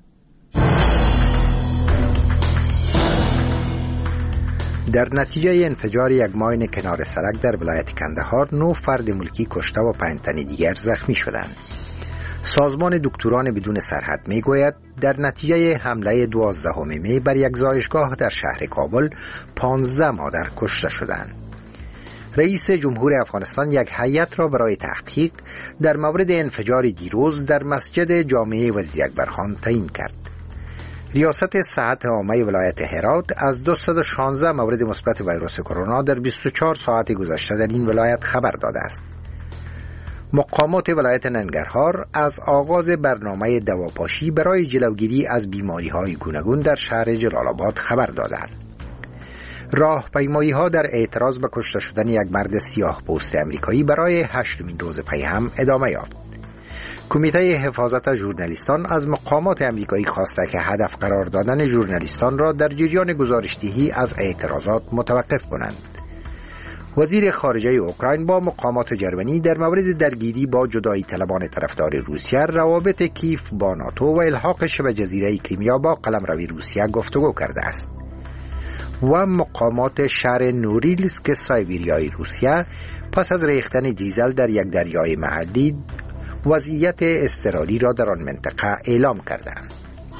در نتیجه انفجار یک ماین کنار سرک در ولایت کندهار 9 فرد ملکی کشته و 5 تن دیگر زخمی شدند. سازمان دکتران بدون سرحد می گوید در نتیجه حمله 12 می بر یک زایشگاه در شهر کابل 15 مادر کشته شدند. رئیس جمهور افغانستان یک هیئت را برای تحقیق در مورد انفجار دیروز در مسجد جامع وزیر اکبرخان تعیین کرد. ریاست صحت عامه ولایت هرات از 216 مورد مثبت ویروس کرونا در 24 ساعت گذشته در این ولایت خبر داده است. مقامات ولایت ننگرهار از آغاز برنامه دواپاشی برای جلوگیری از بیماری‌های گوناگون در شهر جلال آباد خبر دادند. راهپیمایی‌ها در اعتراض به کشته شدن یک مرد سیاه‌پوست آمریکایی برای 8مین روز پی هم ادامه یافت. کمیته حفاظت ژورنالیستان از مقامات آمریکایی خواسته که هدف قرار دادن ژورنالیستان را در جریان گزارش‌دهی از اعتراضات متوقف کنند. وزیر خارجه اوکراین با مقامات جرمنی در مورد درگیری با جدایی طلبان طرفدار روسیه، روابط کیف با ناتو و الحاق شبه جزیره کریمیا با قلمرو روسیه گفتگو کرده است. و مقامات شهر نوریلسک سایبیریای روسیه پس از ریختن دیزل در یک دریای محلی وضعیت اضطراری را در آن منطقه اعلام کردند.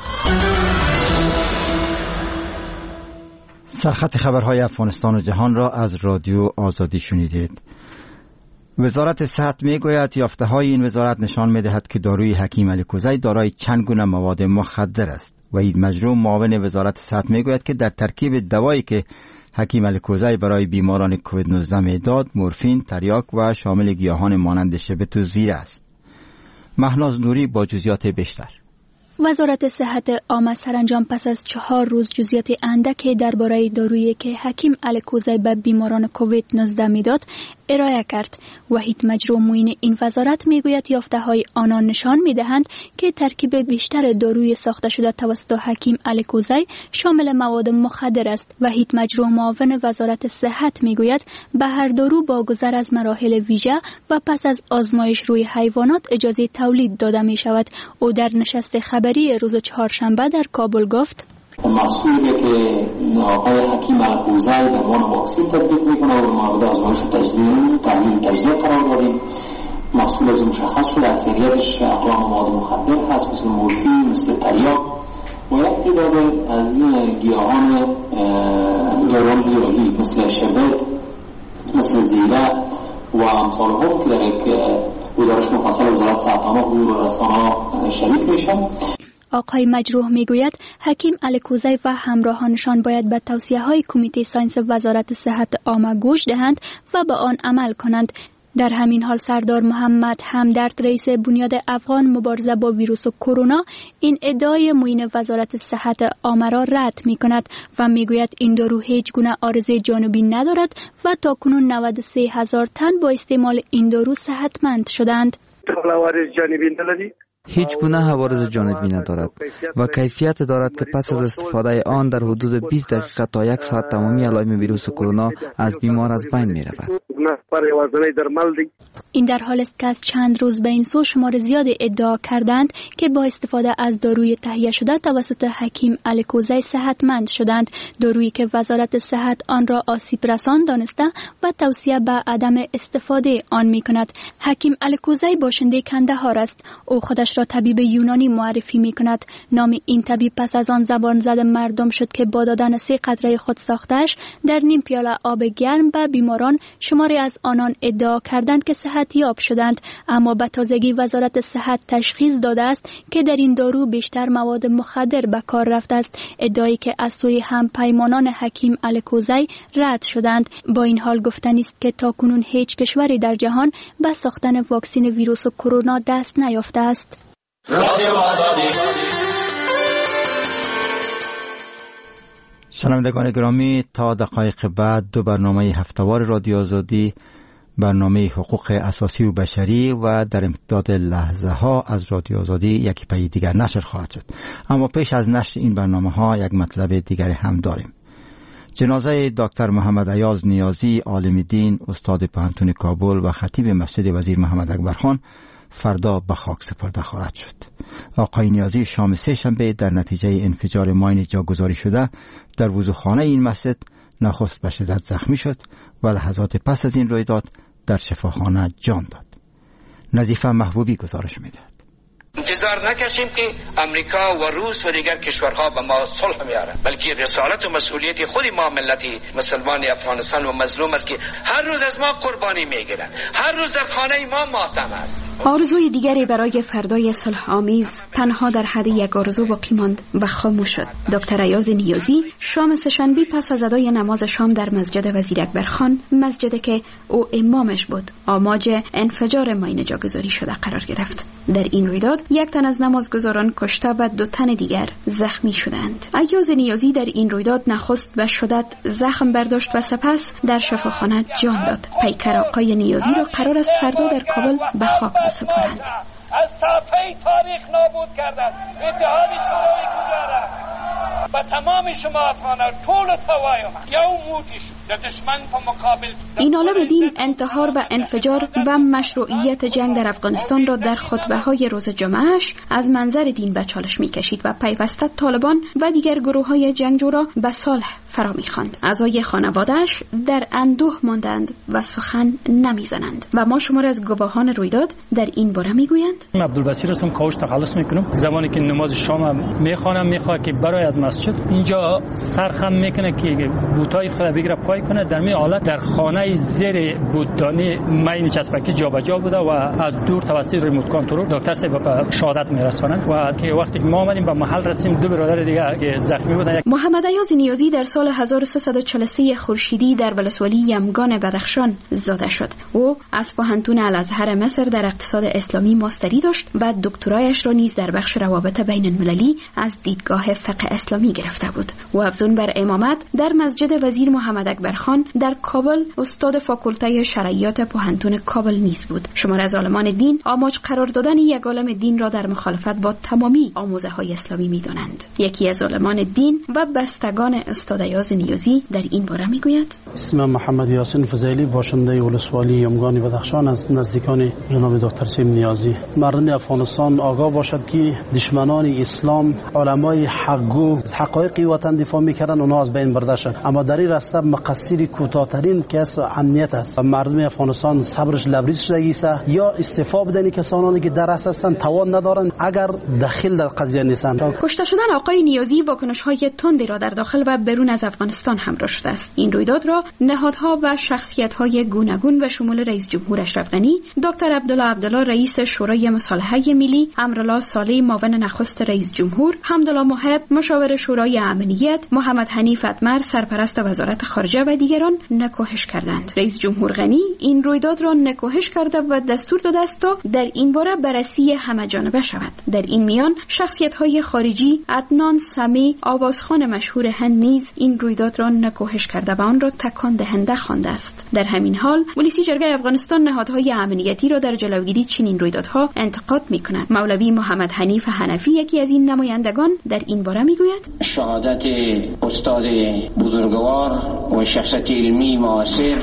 سرخط خبرهای افغانستان و جهان را از رادیو آزادی شنیدید. وزارت صحت میگوید یافته‌های این وزارت نشان می‌دهد که داروی حکیم علی کوزی دارای چند گونه مواد مخدر است. وحید مجروم معاون وزارت صحت میگوید که در ترکیب دوایی که حکیم علی کوزی برای بیماران کووید 19 میداد مورفین، تریاک و شامل گیاهان مانند شبت و زیره است. مهناز نوری با جزئیات بیشتر. وزارت صحت عامه سرانجام پس از 4 روز جزئیات اندکی درباره دارویی که حکیم علی کوزی به بیماران کووید 19 میداد ارائه کرد. وحید مجروم معین این وزارت میگوید یافته‌های آنان نشان میدهند که ترکیب بیشتر داروی ساخته شده توسط حکیم علی کوزی شامل مواد مخدر است. وحید مجروم معاون وزارت صحت میگوید به هر دارو با گذر از مراحل ویژه و پس از آزمایش روی حیوانات اجازه تولید داده می شود. او در نشست خبری روز چهارشنبه در کابل گفت محصولی که آقای حکیم علی کوزی به عنوان واکسن تطبیق میکنه و مورد آزمایش تحلیل تجزیه قرار دادیم. محصول از مشخص شده اکثریتش اقلام مواد مخدر هست، مثل مورفین، مثل تریاک و یک تعداد از این گیاهان داروی گیاهی مثل شبت، مثل زیره و امثال هم که در یک گزارش مفصل وزارت صحت عامه حضور رسانه‌ها شریک میشن. آقای مجروح میگوید حکیم علی کوزی و همراهانشان باید به توصیه‌های کمیته ساینس وزارت صحت عامه گوش دهند و به آن عمل کنند. در همین حال سردار محمد همدرد رئیس بنیاد افغان مبارزه با ویروس کرونا این ادعای معین وزارت صحت عامه را رد می‌کند و میگوید این دارو هیچ گونه عارضه جانبی ندارد و تاکنون 93,000 تن با استعمال این دارو صحتمند شدند. هیچ گونه عوارض جانبی ندارد و کیفیت دارد که پس از استفاده آن در حدود 20 دقیقه تا 1 ساعت تمامی علائم ویروس کرونا از بیمار از بین می رود. این در حال است که از چند روز به این سو شمار زیاد ادعا کردند که با استفاده از داروی تهیه شده توسط حکیم علی کوزی صحتمند شدند. دارویی که وزارت صحت آن را آسیب رسان دانسته و توصیه به عدم استفاده آن می کند. حکیم علی کوزی باشنده کندهار است. او خودش خودش را طبیب یونانی معرفی می کند. نام این طبیب پس از آن زبان زد مردم شد که با دادن 3 قطره خود ساختش در نیم پیاله آب گرم به بیماران، شماری از آنان ادعا کردند که صحت یاب شدند، اما به تازگی وزارت صحت تشخیص داده است که در این دارو بیشتر مواد مخدر به کار رفته است، ادعایی که از سوی همپیمانان حکیم الکوزی رد شدند. با این حال گفتنی است که تاکنون هیچ کشوری در جهان به ساختن واکسن ویروس کرونا دست نیافته است. شنوندگان گرامی، تا دقایق بعد 2 برنامه هفتهوار رادیو آزادی، برنامه حقوق اساسی و بشری و در امتداد لحظه ها از رادیو آزادی یکی پی دیگر نشر خواهد شد. اما پیش از نشر این برنامه ها یک مطلب دیگر هم داریم. جنازه دکتر محمد ایاز نیازی، عالم دین، استاد پوهنتون کابل و خطیب مسجد وزیر محمد اکبرخان فردا به خاک سپرده خواهد شد. آقای نیازی شام 3 شنبه در نتیجه انفجار ماین جاگذاری شده در وضوخانه این مسجد نخست به شدت زخمی شد و لحظات پس از این رویداد در شفاخانه جان داد. نظیفه محبوبی گزارش می‌دهد. انتظار نکشیم که امریکا و روس و دیگر کشورها به ما صلح میاره، بلکه رسالت و مسئولیت خود ما ملت مسلمان افغانستان و مظلوم است که هر روز از ما قربانی میگیرن، هر روز در خانه ما ماتم است. آرزوی دیگری برای فردای صلح آمیز تنها در حد یک آرزو باقی ماند و خاموش شد. دکتر ایاز نیازی شام 3 شنبه پس از ادای نماز شام در مسجد وزیر اکبرخان، مسجدی که او امامش بود، آماج انفجار ماین جاگذاری شده قرار گرفت. در این رویداد 1 تن از نمازگزاران کشته و 2 تن دیگر زخمی شدند. ایاز نیازی در این رویداد نخست به شدت زخم برداشت و سپس در شفاخانه جان داد. پیکر آقای نیازی را قرار است فردا در کابل به خاک بسپارند. از صفحه تاریخ نابود کردند. اتحاد شوروی گذاره و تمام شما افغانان طول توایما یا موتیش در دشمن په مقابل. این عالم دین انتحار و انفجار و مشروعیت جنگ در افغانستان را در خطبه‌های روز جمعهش از منظر دین به چالش می‌کشید و پیوسته طالبان و دیگر گروه‌های جنگجو را به صلح فرا می‌خواند. اعضای خانواده‌اش در اندوه ماندند و سخن نمی‌زنند و ما شمار از گواهان رویداد در این باره می‌گویند. عبدالبصیر هستم، کاوش تخلص می‌کنم. زمانی که نماز شام می‌خوانم می‌خواد که برای از مسجد اینجا سرخم می‌کنه که بوتای خود بگیره پای کنه. در می حالت در خانه زیر بوددانی ماین چسبکی جابجا بوده و از دور توسط ریموت کنترل دکتر صاحب به شهادت میرسونن و که وقتی ما آمدیم به محل رسیدیم 2 برادر دیگه که زخمی بودن. محمد ایاز نیازی در سال 1343 خورشیدی در ولسوالی یمگان بدخشان زاده شد. او از پوهنتون الازهر مصر در اقتصاد اسلامی ماستری داشت و دکترایش را نیز در بخش روابط بین المللی از دیدگاه فقه اسلامی گرفته بود. او افزون بر امامت در مسجد وزیر محمد اکبرخان در کابل استاد فاکولته شرعیات پوهنتون کابل نیز بود. شمار از عالمان دین آماج قرار دادن یک عالم دین را در مخالفت با تمامی آموزه‌های اسلامی می‌دانند. یکی از عالمان دین و بستگان استاد ایاز نیازی در این باره می‌گوید: اسمم محمد یاسین فضیلی، باشنده ولسوالی یمگان بدخشان از نزدیکان جناب دکتر سیم نیازی. مردم افغانستان آگاه باشد که دشمنان اسلام، علمای حقگو، حقایق وطن دفاع می‌کردن، اونها از بین برده شد. اما در این راستا مقصدی کوتاه‌ترین کس امنیت است. مردم افغانستان صبرش لبریز شده است یا استعفا بدن کسانی که در اساساً توان ندارند اگر داخل در قضیه نیستند. کشته شدن آقای نیازی واکنش‌های تندی را در داخل و بیرون از افغانستان همراه شده است. این رویداد را نهادها و شخصیت‌های گوناگون و شمول رئیس جمهور اشرف غنی، دکتر عبدالله رئیس شورای مصالحه ملی، امرالله صالح معاون نخست رئیس جمهور، حمدالله محب مشاور شورای امنیت، محمد حنیف اتمر سرپرست وزارت خارجه و دیگران نکوهش کردند. رئیس جمهور غنی این رویداد را نکوهش کرده و دستور داده است تا در این باره بررسی همه‌جانبه شود. در این میان شخصیت‌های خارجی عدنان سمی، آوازخوان مشهور هند نیز این رویداد را نکوهش کرده و آن را تکان دهنده خوانده است. در همین حال پلیسی جرگه افغانستان نهادهای امنیتی را در جلوگیری چنین رویدادها انتقاد می‌کند. مولوی محمد حنیف حنفی یکی از این نمایندگان در این باره می‌گوید: شهادت استاد بزرگوار و شخصیت علمی معاصر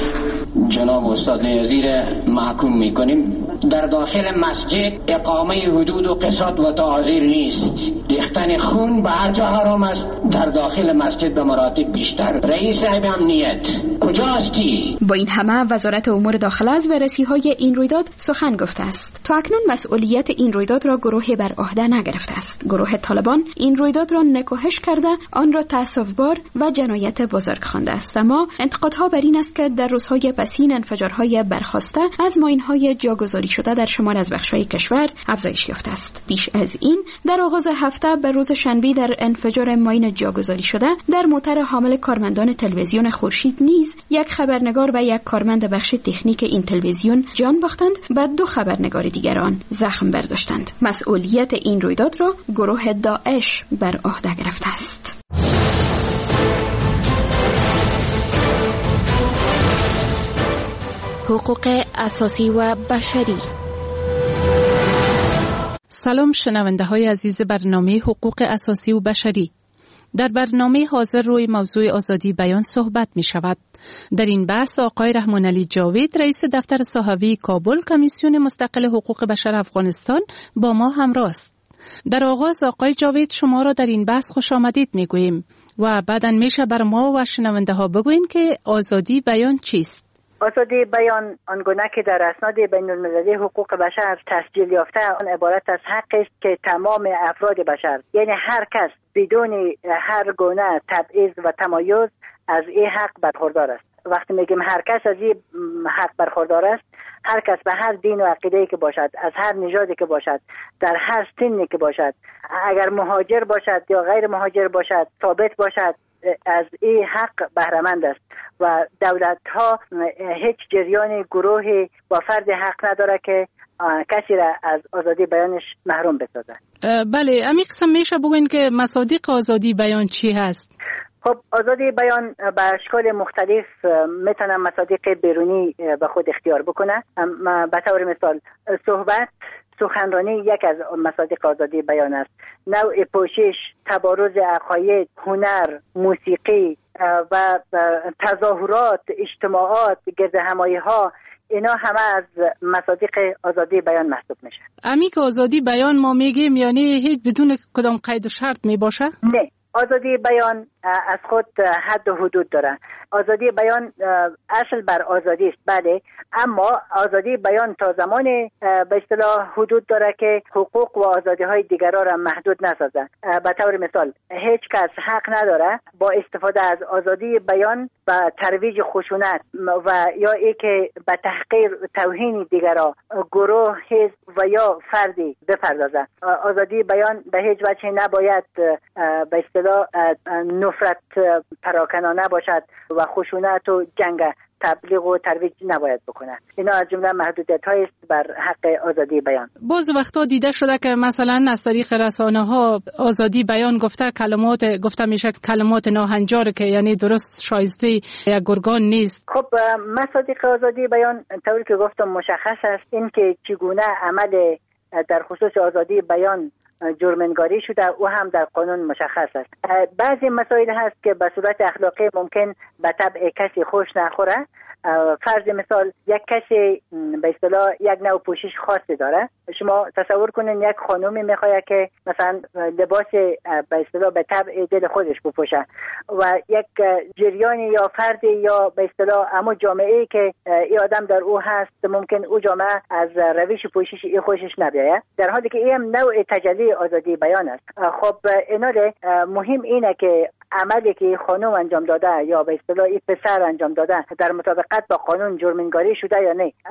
جناب استاد نیازی را محکوم میکنیم. در داخل مسجد اقامه حدود و قصاص و تعازیر نیست. ریختن خون به هر جا حرام است، در داخل مسجد به مراتب بیشتر. رئیس امنیت کجاستی؟ با این همه وزارت امور داخله از بررسی‌های این رویداد سخن گفته است. تا اکنون مسئولیت این رویداد را گروه بر عهده نگرفته است. گروه طالبان این رویداد را نکوهش کرده، آن را تأسف‌بار و جنایت بزرگ خوانده است. اما انتقادها بر این است که در روزهای پسین انفجارهای برخاسته از ماین‌های جاگذاری شده در شمال از بخش‌های کشور افزایش یافته است. بیش از این، در آغاز هفته به روز شنبه در انفجار ماین جاگذاری شده در موتر حامل کارمندان تلویزیون خورشید نیز یک خبرنگار و یک کارمند بخش تکنیک این تلویزیون جان باختند و 2 خبرنگار دیگران زخم برداشتند. مسئولیت این رویداد را گروه داعش بر عهده گرفته است. حقوق اساسی و بشری. سلام شنونده های عزیز برنامه حقوق اساسی و بشری. در برنامه حاضر روی موضوع آزادی بیان صحبت می شود. در این بحث آقای رحمان علی جاوید رئیس دفتر صحوی کابل کمیسیون مستقل حقوق بشر افغانستان با ما همراه است. در آغاز آقای جاوید شما را در این بحث خوش آمدید می گوییم و بعداً میشه بر ما و شنونده ها بگوین که آزادی بیان چیست؟ آزادی بیان آنگونه که در اسناد بین المللی حقوق بشر تسجیل یافته آن عبارت از حقی است که تمام افراد بشر، یعنی هر کس بدون هر گونه تبعیض و تمایز از این حق برخوردار است. وقتی میگیم هر کس از این حق برخوردار است، هر کس به هر دین و عقیده‌ای که باشد، از هر نژادی که باشد، در هر سنی که باشد، اگر مهاجر باشد یا غیر مهاجر باشد، ثابت باشد، از این حق بهره‌مند است و دولت‌ها هیچ جریان گروهی با فرد حق نداره که کسی را از آزادی بیانش محروم بسازه. بله، امی قسم میشه بگوین که مصادیق آزادی بیان چی هست؟ خب آزادی بیان به اشکال مختلف میتونه مصادیق بیرونی به خود اختیار بکنه. به طور مثال صحبت، سخنرانی یک از مصادیق آزادی بیان است. نوع پوشش، تبارز عقاید، هنر، موسیقی و تظاهرات، اجتماعات، گردهمایی ها، اینا همه از مصادیق آزادی بیان محسوب میشه. امی که آزادی بیان ما میگیم یعنی هیچ بدون کدام قید و شرط میباشه؟ نه، آزادی بیان از خود حد و حدود داره. آزادی بیان اصل بر آزادی است، بله، اما آزادی بیان تا زمان به اصطلاح حدود داره که حقوق و آزادی های دیگران را محدود نسازه. به طور مثال هیچ کس حق نداره با استفاده از آزادی بیان به ترویج خشونت و یا ای که به تحقیر توهین دیگران، گروه، حزب و یا فردی بپردازه. آزادی بیان به هیچ وجه نباید به اصطلاح نفرت پراکنانه باشد و خشونت و جنگ تبلیغ و ترویج نباید بکنه. اینا از جمله محدودیت‌هایی است بر حق آزادی بیان. بعض وقتا دیده شده که مثلا از طریق رسانه‌ها آزادی بیان گفته میشه کلمات ناهنجار که یعنی درست شایسته یک گرگان نیست. خب مصادیق آزادی بیان طوری که گفتم مشخص است. این که چگونه عمل در خصوص آزادی بیان جرم‌نگاری شده او هم در قانون مشخص است. بعضی مسائل هست که به صورت اخلاقی ممکن به طبع کسی خوش نخوره. فرض مثال یک کسی به اصطلاح یک نوع پوشش خاصی داره. شما تصور کنین یک خانومی میخواد که مثلا لباس به اصطلاح به طبع دل خودش بپوشه و یک جریانی یا فردی یا به اصطلاح اما جامعه‌ای که این آدم در او هست ممکن او جامعه از روش پوشش این خوشش نبیاید، در حالی که این هم نوع تجلی آزادی بیان است. خب اینا مهم اینه که عملی که خانم انجام داده یا به اصطلاح این پسر انجام داده در مطابقت با قانون جرم‌نگاری شده یا نه.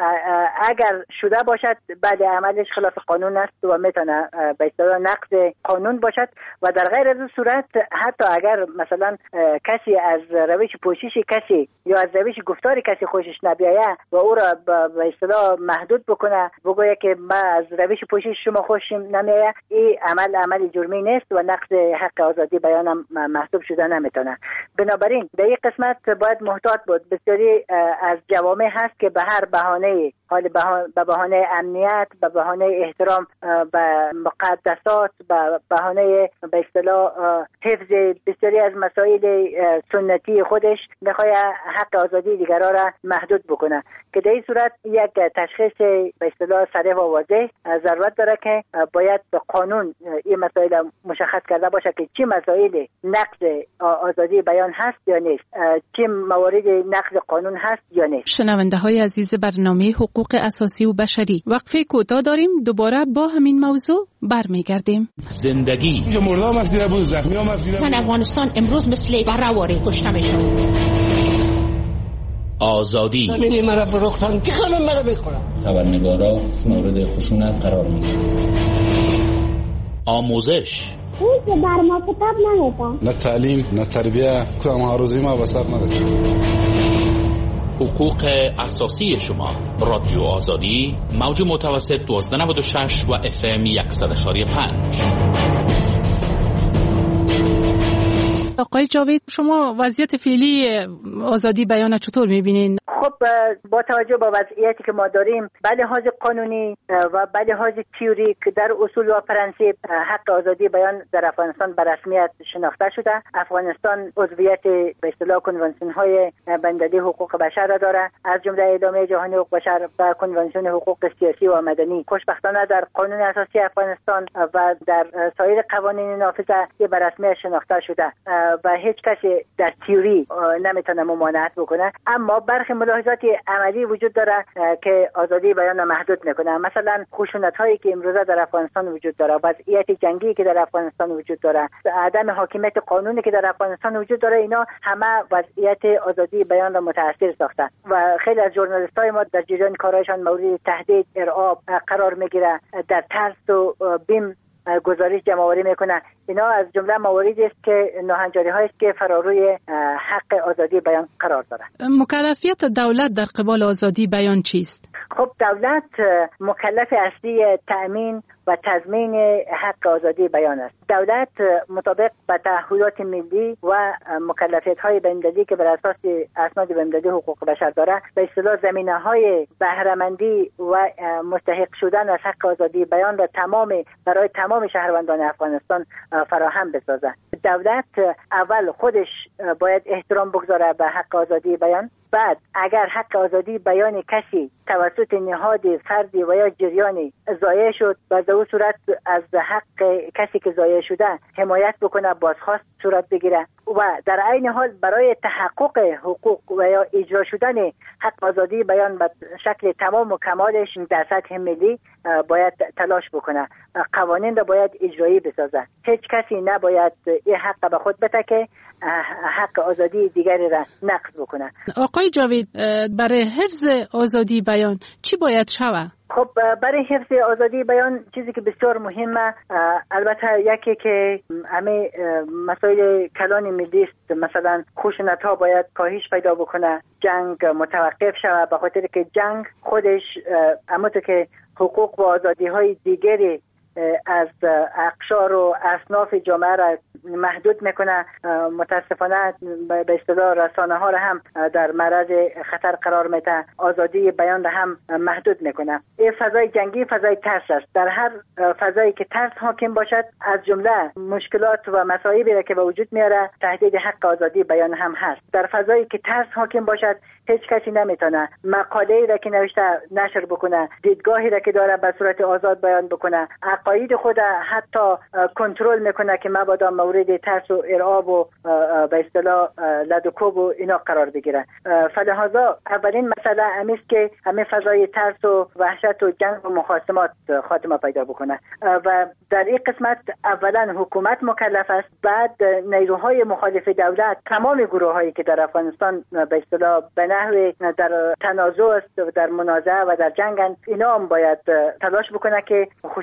اگر شده باشد بعد عملش خلاف قانون است و میتونه به اصطلاح نقض قانون باشد و در غیر از صورت حتی اگر مثلا کسی از روش پوشش کسی یا از روش گفتار کسی خوشش نبیاید و او را به اصطلاح محدود بکنه، بگویه که من از روش پوشش شما خوشم نمیاد، این عمل جرمی نیست و نقض حق آزادی بیانم محسوب شده نمیتونه. بنابراین در این قسمت باید محتاط بود. بسیاری از جوامع هست که به هر بهانه حال به بهانه امنیت، به بهانه احترام به مقدسات، به بهانه به اصطلاح حفظ بسیاری از مسائل سنتی خودش میخواد حق آزادی دیگران را محدود بکنه، که در این صورت یک تشخیص به اصطلاح صریح و واضح ضرورت داره که باید به قانون این مسائل مشخص کرده باشه که چه مسائل نقض آزادی بیان هست یا نیست، چه موارد نقض قانون هست یا نیست. شنونده های عزیز برنامه حقوق اساسی و بشری، وقفه کوتاه داریم، دوباره با همین موضوع برمیگردیم. زندگی مردم مسئله بود، زخمی ها مسئله. افغانستان امروز مثل برآوری کشته میشه. آزادی همین مرا فروختن که خانم مرا بخورم. خبرنگارا مورد خشونت قرار میگیرن. آموزش اون که بر ما کتاب نمیدن، نه تعلیم نه تربیه، کدام هاروزی ما بسر نرسید. حقوق اساسی شما. رادیو آزادی، موج متوسط 1296 و FM 100.5. آقای جاوید، شما وضعیت فعلی آزادی بیان چطور می‌بینید؟ خب با توجه به وضعیتی که ما داریم، به لحاظ قانونی و به لحاظ تئوریک در اصول و پرانسیب حق آزادی بیان در افغانستان به رسمیت شناخته شده. افغانستان عضویت به اصطلاح کنوانسیون‌های بین‌المللی حقوق بشر را داره، از جمله اعلامیه جهانی حقوق بشر و کنوانسیون حقوق سیاسی و مدنی. خوشبختانه در قانون اساسی افغانستان و در سایر قوانین نافذه به رسمیت شناخته شده و هیچ کسی در تئوری نمیتونه ممانعت بکنه، اما برخی ملاحظات عملی وجود داره که آزادی بیان محدود میکنه. مثلا خشونت هایی که امروزه در افغانستان وجود داره، وضعیت جنگی که در افغانستان وجود داره، عدم حاکمیت قانونی که در افغانستان وجود داره، اینا همه وضعیت آزادی بیان را متاثر ساخته و خیلی از ژورنالیست های ما در جریان کارهایشان مورد تهدید، ارعاب قرار میگیره، در ترس و بیم گزارش جمع‌آوری میکنه. اینا از جمله مواردی است که ناهنجاری هایی است که فراروی حق آزادی بیان قرار داره. مکلفیت دولت در قبال آزادی بیان چیست؟ خب دولت مکلف اصلی تأمین و تضمین حق آزادی بیان است. دولت مطابق به تعهدات ملی و مکلفیت‌های بین‌المللی که بر اساس اسناد بین‌المللی حقوق بشر داره، به اصطلاح زمینه‌های بهره‌مندی و مستحق شدن از حق آزادی بیان را برای تمام شهروندان افغانستان فراهم بسازه. دولت اول خودش باید احترام بگذاره به حق آزادی بیان، بعد اگر حق آزادی بیان کسی توسط نهاد فردی و یا جریانی ضایع شد، به اون صورت از حق کسی که ضایع شده حمایت بکنه، بازخواست صورت بگیره و در عین حال برای تحقق حقوق و یا اجرا شدن حق آزادی بیان به شکل تمام و کمالش در سطح ملی باید تلاش بکنه. قوانین را باید اجرایی بسازه. هیچ کسی نباید این حق به خود بتکه، حق آزادی دیگری را نقض بکنه. آقای جاوید، برای حفظ آزادی بیان چی باید شود؟ خب برای حفظ آزادی بیان چیزی که بسیار مهمه، البته یکی که همه مسائل کلان ملی است، مثلا خشونت ها باید کاهش پیدا بکنه، جنگ متوقف شود، به خاطر که جنگ خودش همونطور که حقوق و آزادی های دیگری از اقشار و اصناف جامعه را محدود میکنه، متاسفانه به اصطلاح رسانه ها را هم در معرض خطر قرار میده، آزادی بیان را هم محدود میکنه. این فضای جنگی فضای ترس است. در هر فضایی که ترس حاکم باشد، از جمله مشکلات و مصائبی را که به وجود میاره تهدید حق آزادی بیان هم هست. در فضایی که ترس حاکم باشد، هیچ کسی نمیتونه مقاله‌ای را که نوشته نشر بکنه، دیدگاهی را که داره به صورت آزاد بیان بکنه، عقاید خود حتی کنترل میکنه که مبادا مورد ترس و ارعاب و به اصطلاح لدوکوب و اینا قرار بگیره. فلهذا اولین مسئله همیست که همه فضای ترس و وحشت و جنگ و مخاصمات خاتمه پیدا بکنه و در این قسمت اولا حکومت مکلف است، بعد نیروهای مخالف دولت، تمام گروه‌هایی که در افغانستان به اصطلاح به نحو در تنازع است، در منازعه و در جنگ، اینا هم باید تلاش بکنه که خشونت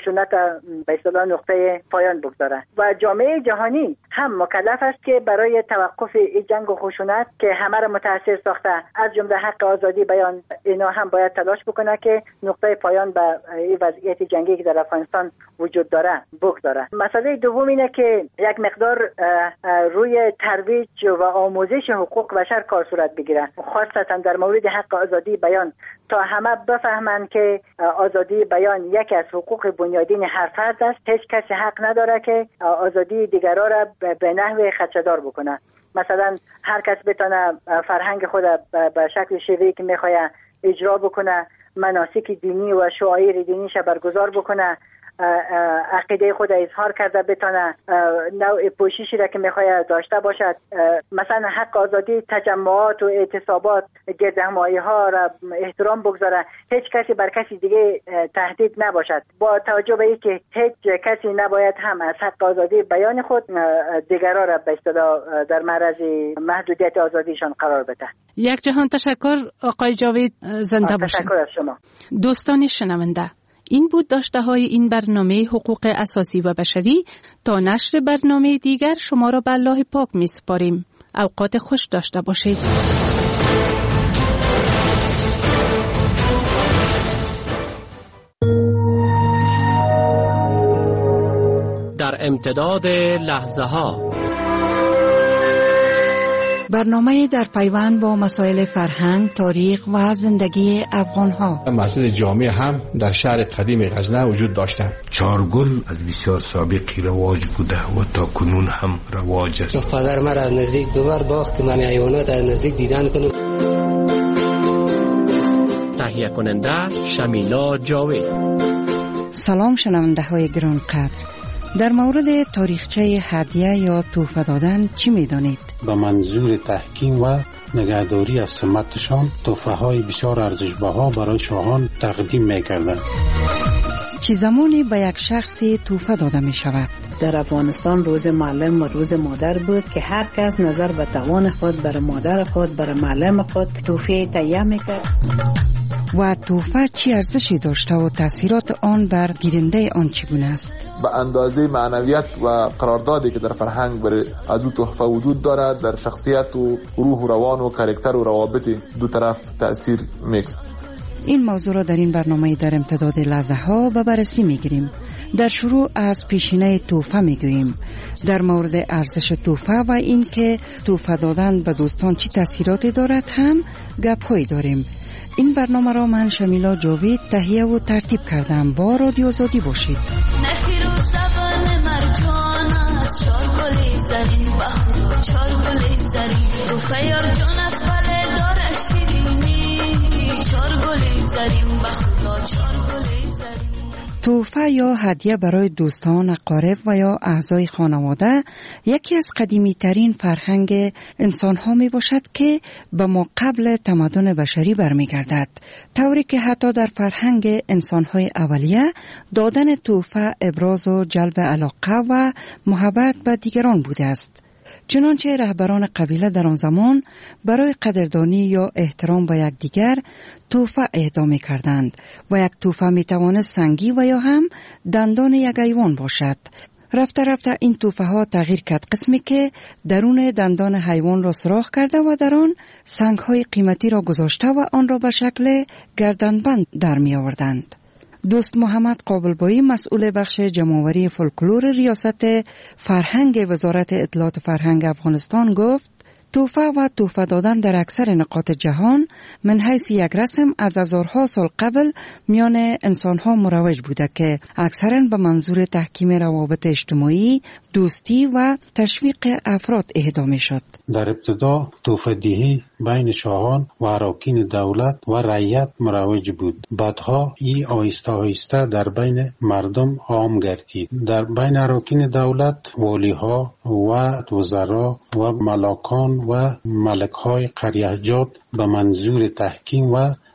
به اصطلاح نقطه پایان بگذاره و جامعه جهانی هم مکلف است که برای توقف جنگ و خشونت که همه را متاثر ساخته از جمله حق آزادی بیان، اینا هم باید تلاش بکنه که نقطه پایان به این وضعیت جنگی که در افغانستان وجود داره بگذاره. مسئله دوم اینه که یک مقدار روی ترویج و آموزش حقوق بشر کار صورت بگیره، خاصتا در مورد حق آزادی بیان، تا همه بفهمند که آزادی بیان یکی از حقوق بنیادین هر فرد است. هیچ کسی حق نداره که آزادی دیگران را به نحو خدشه‌دار بکنه. مثلا هر کس بتونه فرهنگ خود به شکل شیوهی که میخواد اجرا بکنه، مناسک دینی و شعائر دینیش برگزار بکنه، عقیده خود اظهار کرده بتونه نوع پوششی را که میخواد داشته باشد. مثلا حق آزادی تجمعات و اعتصابات، گردهمایی ها را احترام بگذاره، هیچ کسی بر کسی دیگه تهدید نباشد، با توجه به اینکه هیچ کسی نباید هم از حق آزادی بیان خود دیگران را به اصطلاح در معرض محدودیت آزادیشان قرار بده. یک جهان تشکر آقای جاوید، زنده باشید. تشکر از شما. دوستان شنونده، این بود داشته های این برنامه حقوق اساسی و بشری. تا نشر برنامه دیگر شما را به الله پاک می سپاریم. اوقات خوش داشته باشید. در امتداد لحظه ها، برنامه در پیوند با مسائل فرهنگ، تاریخ و زندگی افغان‌ها. مسجد جامع هم در شهر قدیم غزنه وجود داشتند. چارگل از بسیار سابقی رواج بوده و تا کنون هم رواج است. پدر مرا از نزدیک دوبار باخت من حیوانات در نزدیک دیدن کنم. تهیه کننده شمیلا جاوید. سلام شنونده های گران قدر. در مورد تاریخچه هدیه یا تحفه دادن چی می‌دانید؟ به منظور تحکیم و نگهداری از سمتشان تحفه‌های بسیار ارزش‌بها برای شاهان تقدیم می‌کردند. چه زمانی به یک شخصی تحفه داده می‌شود؟ در افغانستان روز معلم و روز مادر بود که هر کس نظر به توان خود برای مادر خود، برای معلم خود تحفه تهیه می‌کرد. و تحفه چی ارزشی داشته و تاثیرات آن بر گیرنده آن چگونه است؟ به اندازه معنویت و قراردادی که در فرهنگ برای از او تحفه وجود دارد، در شخصیت و روح و روان و کاراکتر و روابط دو طرف تأثیر می‌گذارد. این موضوع را در این برنامه در امتداد لحظه ها به بررسی می‌گیریم. در شروع از پیشینه تحفه می‌گوییم. در مورد ارزش تحفه و اینکه تحفه دادن به دوستان چه تاثیراتی دارد هم گپ‌هایی داریم. این برنامه را من شمیلا جاوید تهیه و ترتیب کردم. با رادیو آزادی باشید. تحفه یا هدیه برای دوستان، اقارب و یا اعضای خانواده یکی از قدیمی ترین فرهنگ انسان ها می باشد که به ما قبل تمدن بشری برمیگردد، طوری که حتی در فرهنگ انسان های اولیه دادن تحفه ابراز و جلب علاقه و محبت به دیگران بوده است. چنانچه رهبران قبیله در آن زمان برای قدردانی یا احترام به یکدیگر تحفه اهدا می‌کردند و یک تحفه می‌تواند سنگی و یا هم دندان یک حیوان باشد. رفته رفته این تحفه ها تغییر کرد، قسمی که درون دندان حیوان را سوراخ کرده و در آن سنگ های قیمتی را گذاشته و آن را به شکل گردنبند در می آوردند. دوست محمد قابلبایی، مسئول بخش جمع‌آوری فولکلور ریاست فرهنگ وزارت اطلاعات فرهنگ افغانستان گفت تحفه و تحفه دادن در اکثر نقاط جهان من حیث یک رسم از هزارها سال قبل میان انسانها مروج بوده که اکثرا به منظور تحکیم روابط اجتماعی، دوستی و تشویق افراد اهدا می شد. در ابتدا تحفه دهی بین شاهان و اراکین دولت و رعیت مروج بود. بعدها این آهسته آهسته در بین مردم عام گردید. در بین اراکین دولت والیها و وزرا و ملاکان و ملکهای قریه‌جات به منظور تحکیم و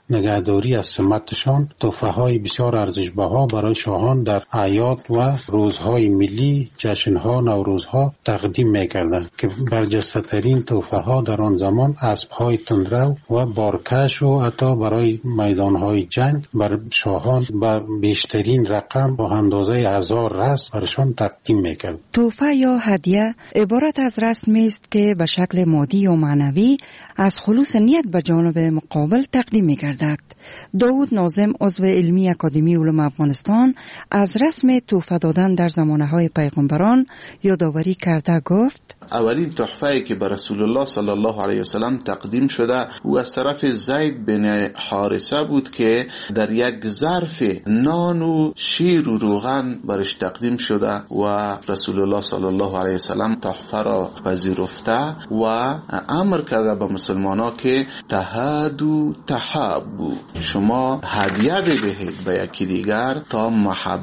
نگهداری از سمتشان تحفه‌های بسیار ارزش‌بها برای شاهان در اعیاد و روزهای ملی، جشن‌ها، نوروزها تقدیم می‌کردند که برجسته‌ترین تحفه‌ها در آن زمان اسب‌های تندرو و بارکش و حتی برای میدان‌های جنگ بر شاهان به بیشترین رقم با اندازه 1000 رسم برشان تقدیم می‌کرد. تحفه یا هدیه عبارت از رسمی است که به شکل مادی و معنوی از خلوص نیت به جانب مقابل تقدیم می‌گردد. داود ناظم عضو علمی اکادمی علوم افغانستان از رسم تحفه دادن در زمانه‌های پیغمبران یادآوری کرده گفت: اولین تحفه‌ای که به رسول الله صلی الله علیه و سلم تقدیم شده او از طرف زید بن حارثه بود که در یک ظرف نان و شیر و روغن برش تقدیم شده و رسول الله صلی الله علیه و سلم تحفه را پذیرفته و امر کرده به مسلمانان که تهادوا تحابوا، شما هدیه بدهید به یکی دیگر تا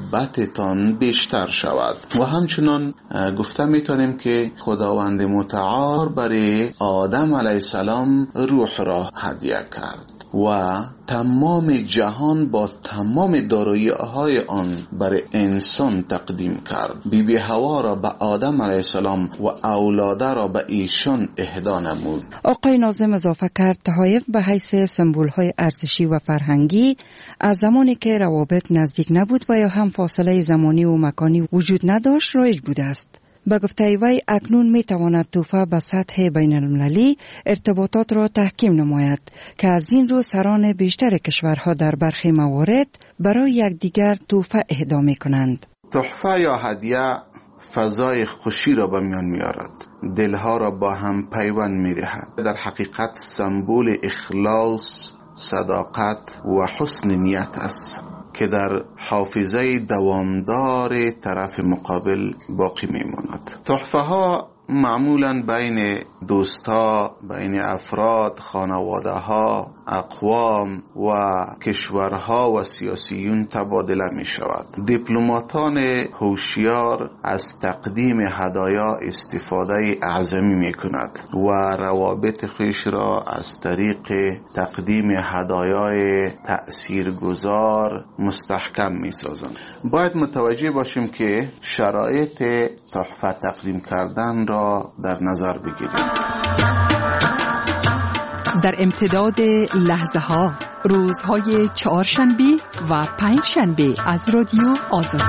محبتتان بیشتر شود. و همچنان گفته میتونیم که خداوند متعال برای آدم علیه السلام روح را هدیه کرد و تمام جهان با تمام دارایی‌های آن برای انسان تقدیم کرد. بیبی حوا را به آدم علیه السلام و اولاده را به ایشان اهدا نمود. آقای ناظم اضافه کرد تحایف به حیث سمبول‌های ارزشی و فرهنگی از زمانی که روابط نزدیک نبود و یا هم فاصله زمانی و مکانی وجود نداشت رایج بوده است. به گفته وی اکنون می تواند تحفه به سطح بین المللی ارتباطات را تحکیم نماید که از این رو سران بیشتر کشورها در برخی موارد برای یکدیگر تحفه اهدا می کنند. تحفه یا هدیه فضای خوشی را به میان میارد، دلها را با هم پیوند می دهد. در حقیقت سمبول اخلاص، صداقت و حسن نیت است که در حافظه دوامدار طرف مقابل باقی میماند. تحفه ها معمولا بین دوستها، بین افراد، خانواده ها، اقوام و کشورها و سیاسیون تبادله می شود. دیپلماتان هوشیار از تقدیم هدایا استفاده اعظمی می کند و روابط خویش را از طریق تقدیم هدایای تأثیرگذار مستحکم می سازند. باید متوجه باشیم که شرایط تحفه تقدیم کردن را در نظر بگیریم. در امتداد لحظه ها، روزهای چهارشنبه و پنجشنبه از رادیو آزادی.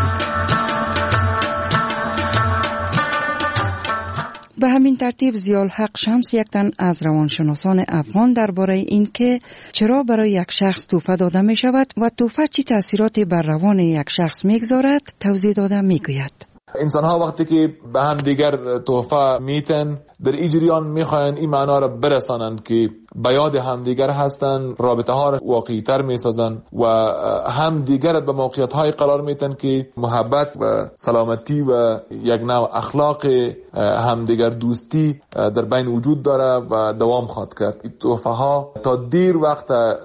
به همین ترتیب ضیاءالحق شمس یک تن از روانشناسان افغان درباره این که چرا برای یک شخص تحفه داده می شود و تحفه چه تأثیراتی بر روان یک شخص میگذارد توضیح داده میگوید. انسان ها وقتی که به هم دیگر تحفه میتن در این جریان میخواین این معنا را برسانند که به یاد هم دیگر هستند، رابطه ها را واقعی تر میسازند و هم دیگر به موقعیت های قرار میتن که محبت و سلامتی و یک نوع اخلاق هم دیگر دوستی در بین وجود داره و دوام خواهد کرد. این تحفه ها تا دیر وقت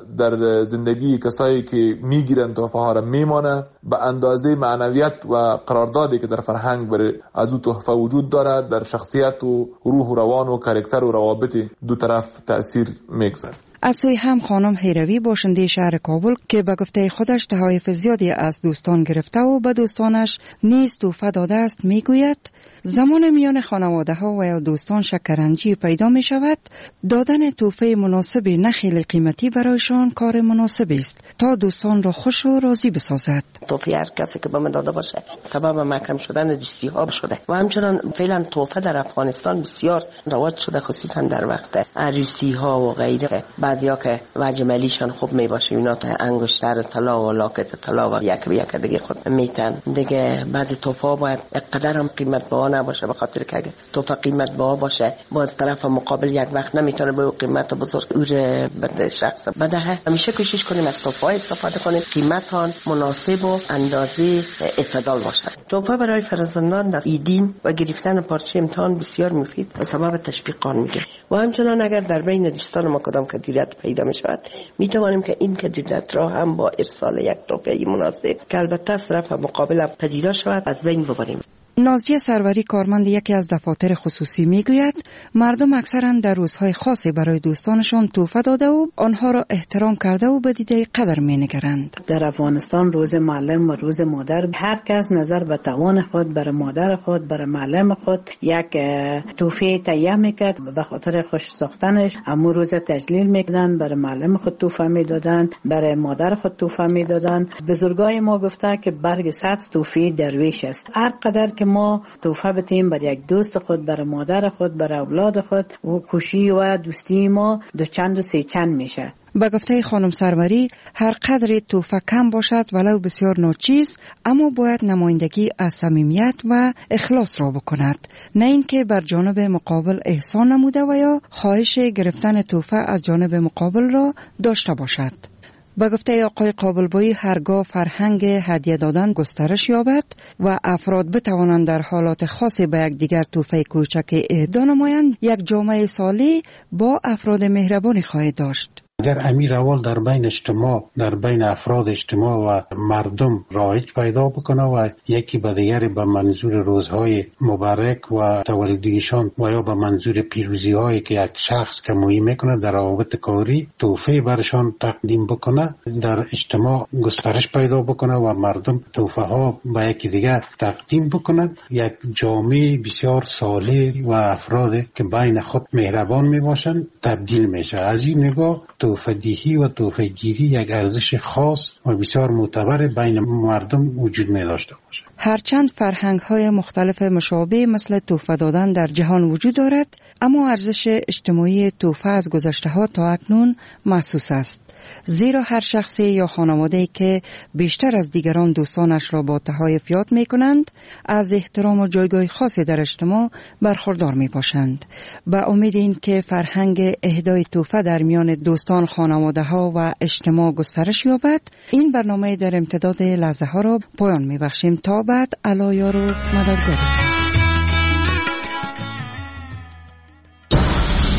در زندگی کسایی که میگیرن تحفه ها را میمانه، به اندازه معنویت و قراردادی که در فرهنگ برای از او تحفه وجود داره در شخصیت و روح و روان و کاراکتر و روابط دو طرف تأثیر میگذاره. از سوی هم خانم حیروی باشنده شهر کابل که به گفته خودش تحایف زیادی از دوستان گرفته و به دوستانش نیز تحفه داده است میگوید زمان میان خانواده ها و یا دوستان شکرانجی پیدا می شود. دادن تحفه مناسب نه خیلی قیمتی برایشان کار مناسبی است تا دوستان را خوش و راضی بسازد. تحفه هر کسی که به من داده باشه سبب محکم شدن دوستی ها شده و همچنان فعلا تحفه در افغانستان بسیار رواج شده، خصوصا در وقت عروسی ها و غیره. بعضیا که وجه مالیشان خوب می باشه اینا تا انگشتر طلا و لاکت طلا و یک به یک دیگه خود میتن دیگه. بعضی تحفه باید اقدر هم قیمت با نباشه، به خاطر که اگه تحفه قیمت با باشه باز طرف مقابل یک وقت نمیتونه به قیمت بزرگ بده شخص بده. همیشه کوشش کنیم از تحفه استفاده کنیم قیمت آن مناسب و اندازه اعتدال باشه. تحفه برای فرزندان در ایدین و گرفتن پارچه امتحان بسیار مفید و سبب تشویق قان میگه و همچنان اگر در بین دوستان ما کدام کدیریت پیدا می شود میتوانیم که این کدیریت را هم با ارسال یک تحفه مناسب که البته از طرف مقابل پذیرا شود از بین ببریم. نازیه سروری کارمند یکی از دفاتر خصوصی میگوید مردم اکثرا در روزهای خاصی برای دوستانشان تحفه داده و آنها را احترام کرده و به دیده قدر مینگرند. در افغانستان روز معلم و روز مادر، هر کس نظر به توان خود برای مادر خود برای معلم خود یک تحفه تهیه میکرد به خاطر خوش ساختنش. اما روز تجلیل میکردن، برای معلم خود تحفه میدادن، برای مادر خود تحفه میدادن. بزرگای ما گفته که برگ سبز تحفه درویش است. هر قدر که ما تحفه بدیم برای یک دوست خود، برای مادر خود، برای اولاد خود، و خوشی و دوستی ما دو چند و سه چند میشه. به گفته خانم سروری هر قدر تحفه کم باشد ولو بسیار ناچیز، اما باید نمایندگی از صمیمیت و اخلاص را بکند، نه اینکه بر جانب مقابل احسان نموده و یا خواهش گرفتن تحفه از جانب مقابل را داشته باشد. به گفته آقای قابلبایی هرگاه فرهنگ هدیه دادن گسترش یابد و افراد بتوانند در حالات خاصی به یکدیگر تحفه کوچک اهدا نمایند، یک جامعه صالح با افراد مهربانی خواهد داشت. اگر امیر اول در بین اجتماع، در بین افراد اجتماع و مردم رایج پیدا بکنه و یکی به دیگری به منظور روزهای مبارک و تولدیشان و یا به منظور پیروزی هایی که یک شخص کمویی میکنه در روابط کاری تحفه برشان تقدیم بکنه، در اجتماع گسترش پیدا بکنه و مردم تحفه ها به یکی دیگر تقدیم بکنند، یک جامعه بسیار صالح و افراد که بین خود مهربان میباشند تبدیل میشه. از این نگاه تحفه دهی و تحفه گیری یک ارزش خاص و بسیار معتبر بین مردم وجود می داشته باشد. هرچند فرهنگ‌های مختلف مشابه مثل تحفه دادن در جهان وجود دارد، اما ارزش اجتماعی تحفه از گذشته‌ها تا اکنون محسوس است. زیرا هر شخصی یا خانواده‌ای که بیشتر از دیگران دوستانش را با تحایف یاد می‌کنند، از احترام و جایگاه خاصی در اجتماع برخوردار می‌باشند. به امید این که فرهنگ اهدای تحفه در میان دوستان، خانواده‌ها و اجتماع گسترش یابد، این برنامه در امتداد لحظه‌ها را پایان می‌بخشیم. تا بعد، الله یار و مددگار.